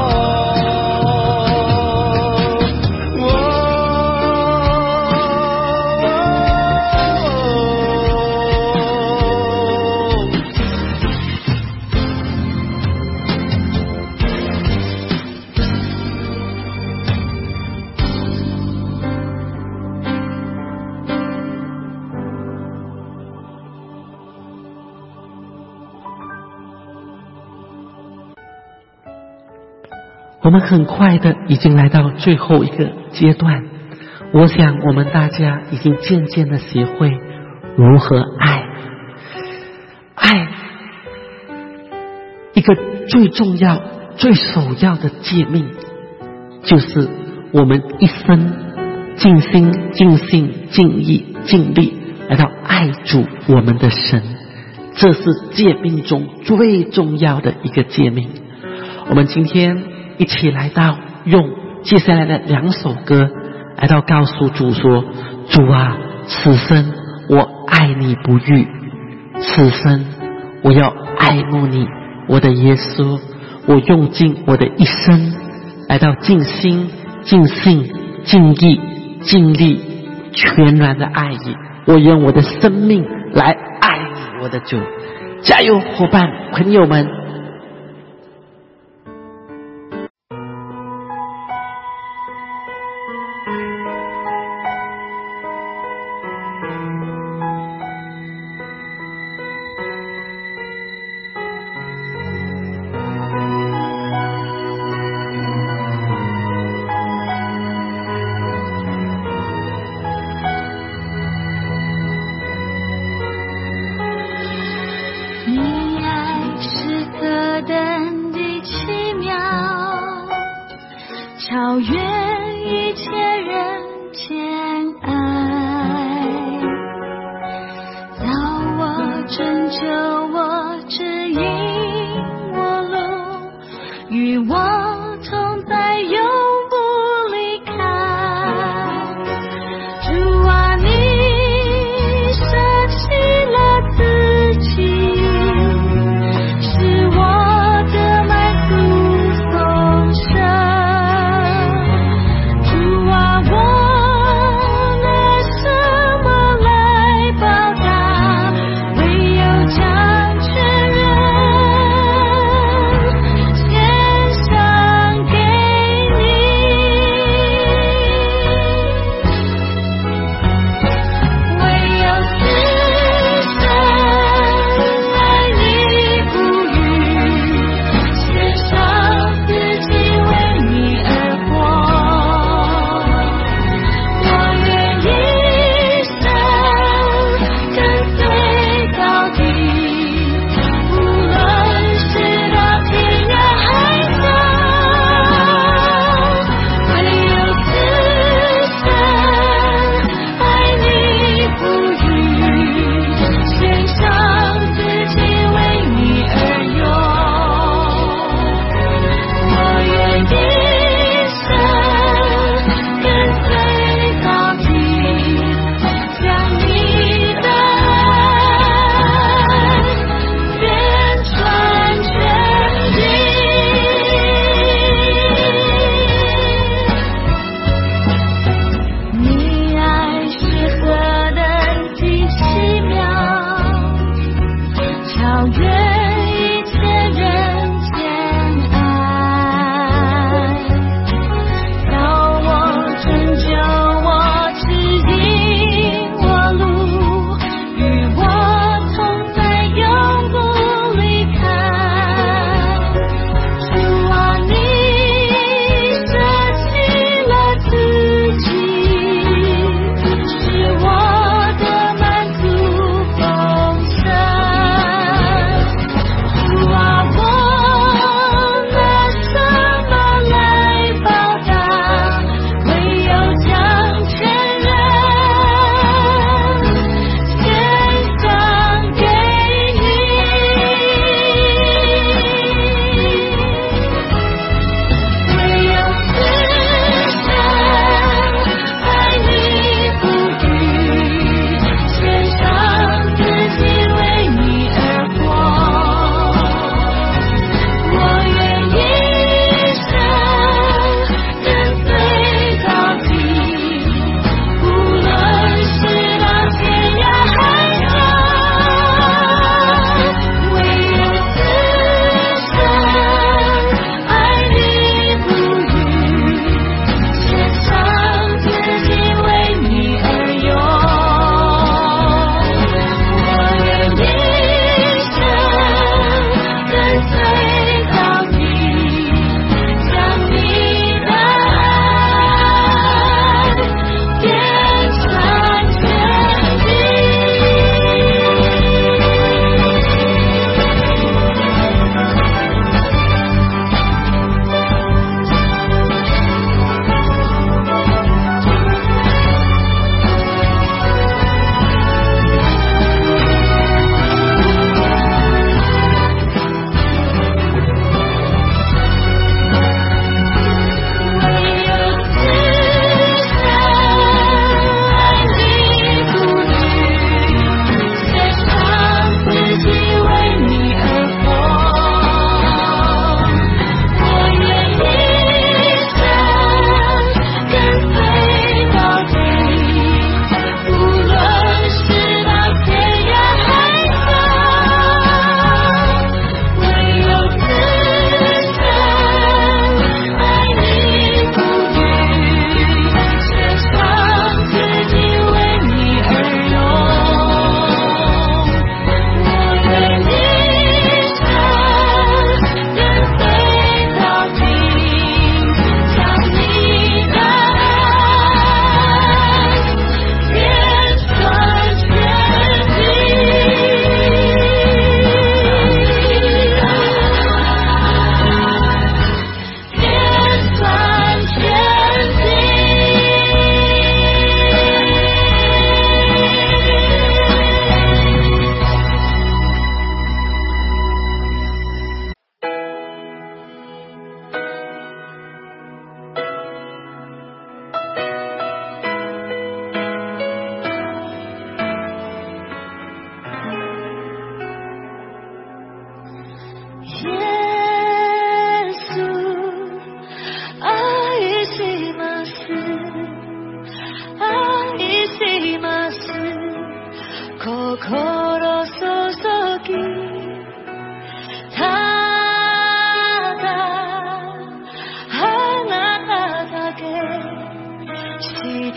我们很快的已经来到最后一个阶段，我想我们大家已经渐渐的学会如何爱。爱一个最重要最首要的诫命，就是我们一生尽心尽性尽意尽力来到爱主我们的神，这是诫命中最重要的一个诫命。我们今天一起来到用接下来的两首歌来到告诉主说，主啊，此生我爱你不渝，此生我要爱慕你，我的耶稣，我用尽我的一生来到尽心尽性尽意尽力全然的爱你，我用我的生命来爱你，我的主。加油伙伴朋友们。 超越一切人间爱，造我拯救我指引我路，与我同在永不离开。主啊，你舍弃了自己，使我的满足丰盛。主啊，我能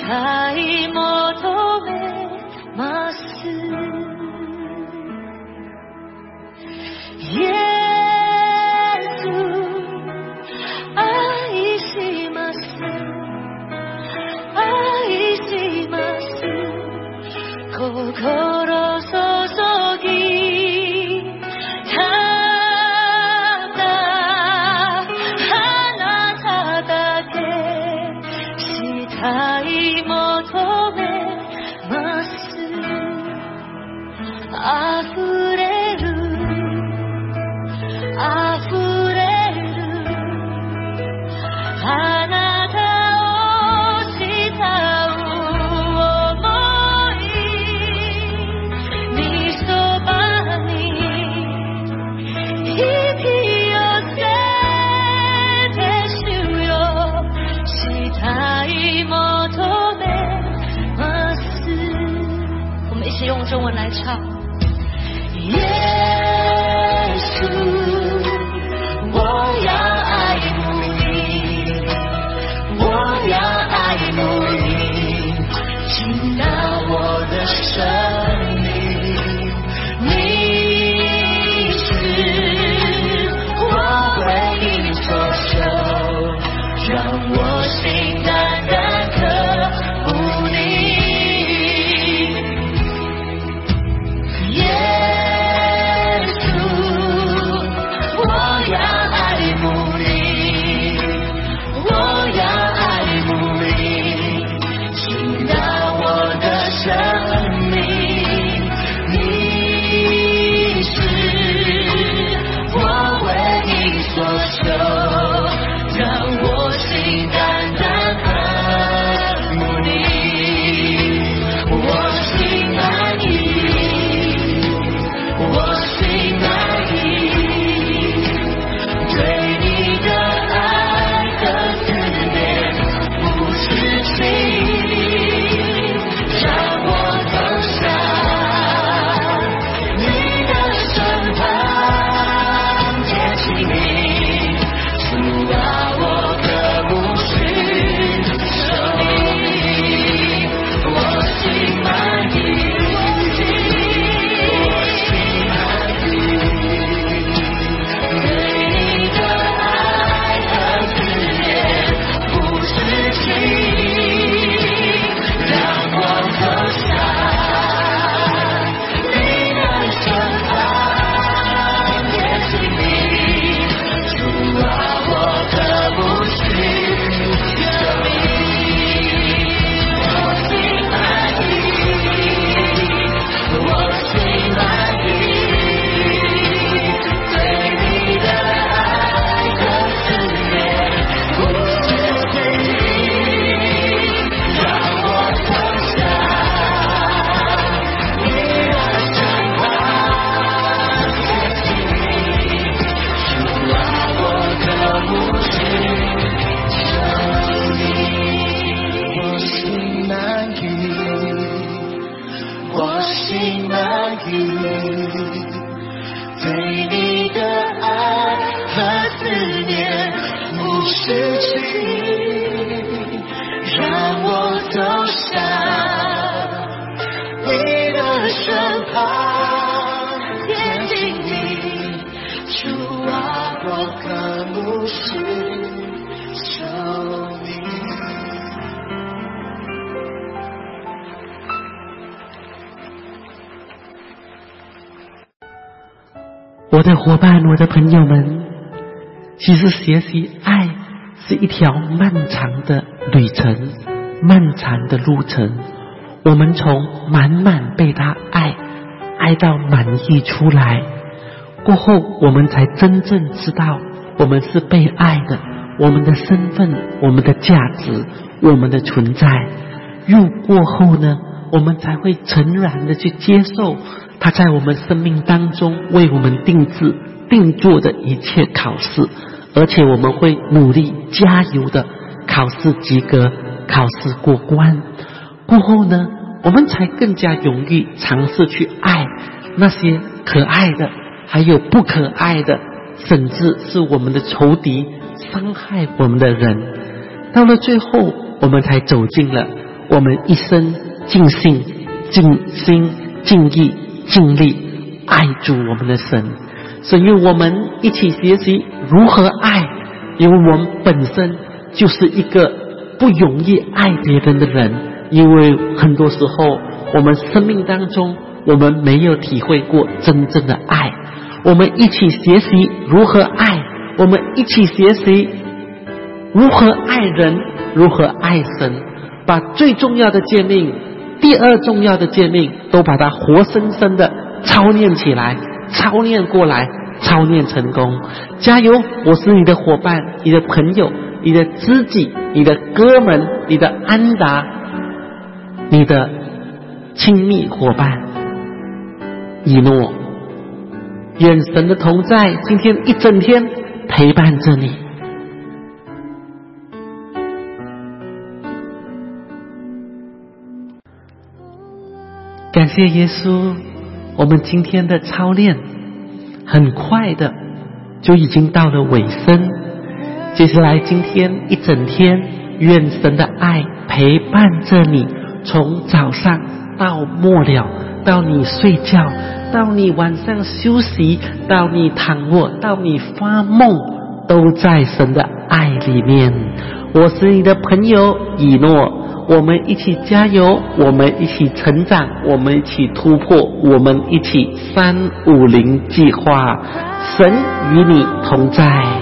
たい求めます。イエス愛します愛します心注ぎただあなただけしたい求めます溢れる溢れるあなたを慕う想い御そばに引き寄せて主よしたい求めます。我们一起用中文来唱。耶稣我要爱慕你我要爱慕你进到我的生命你是我唯一所求让我心单单渴慕你我的伙伴，我的朋友们，其实学习爱是一条漫长的旅程，漫长的路程。我们从满满被他爱，爱到满溢出来，过后我们才真正知道我们是被爱的，我们的身份，我们的价值，我们的存在。入过后呢，我们才会诚然的去接受他在我们生命当中为我们定制定做的一切考试，而且我们会努力加油的考试及格，考试过关。过后呢，我们才更加勇于尝试去爱那些可爱的，还有不可爱的，甚至是我们的仇敌，伤害我们的人。到了最后，我们才走进了我们一生尽心、尽心、尽意、尽力爱主我们的神。所以我们一起学习如何爱，因为我们本身就是一个不容易爱别人的人，因为很多时候我们生命当中我们没有体会过真正的爱。我们一起学习如何爱，我们一起学习如何爱人，如何爱神，把最重要的诫命、第二重要的诫命都把它活生生的操练起来，操练过来，操练成功。加油！我是你的伙伴，你的朋友，你的知己，你的哥们，你的安达，你的亲密伙伴以诺。愿神的同在今天一整天陪伴着你。感谢耶稣，我们今天的操练很快的就已经到了尾声。接下来今天一整天，愿神的爱陪伴着你，从早上到末了，到你睡觉，到你晚上休息，到你躺卧，到你发梦，都在神的爱里面。我是你的朋友以诺，我们一起加油，我们一起成长，我们一起突破，我们一起三五零计划，神与你同在。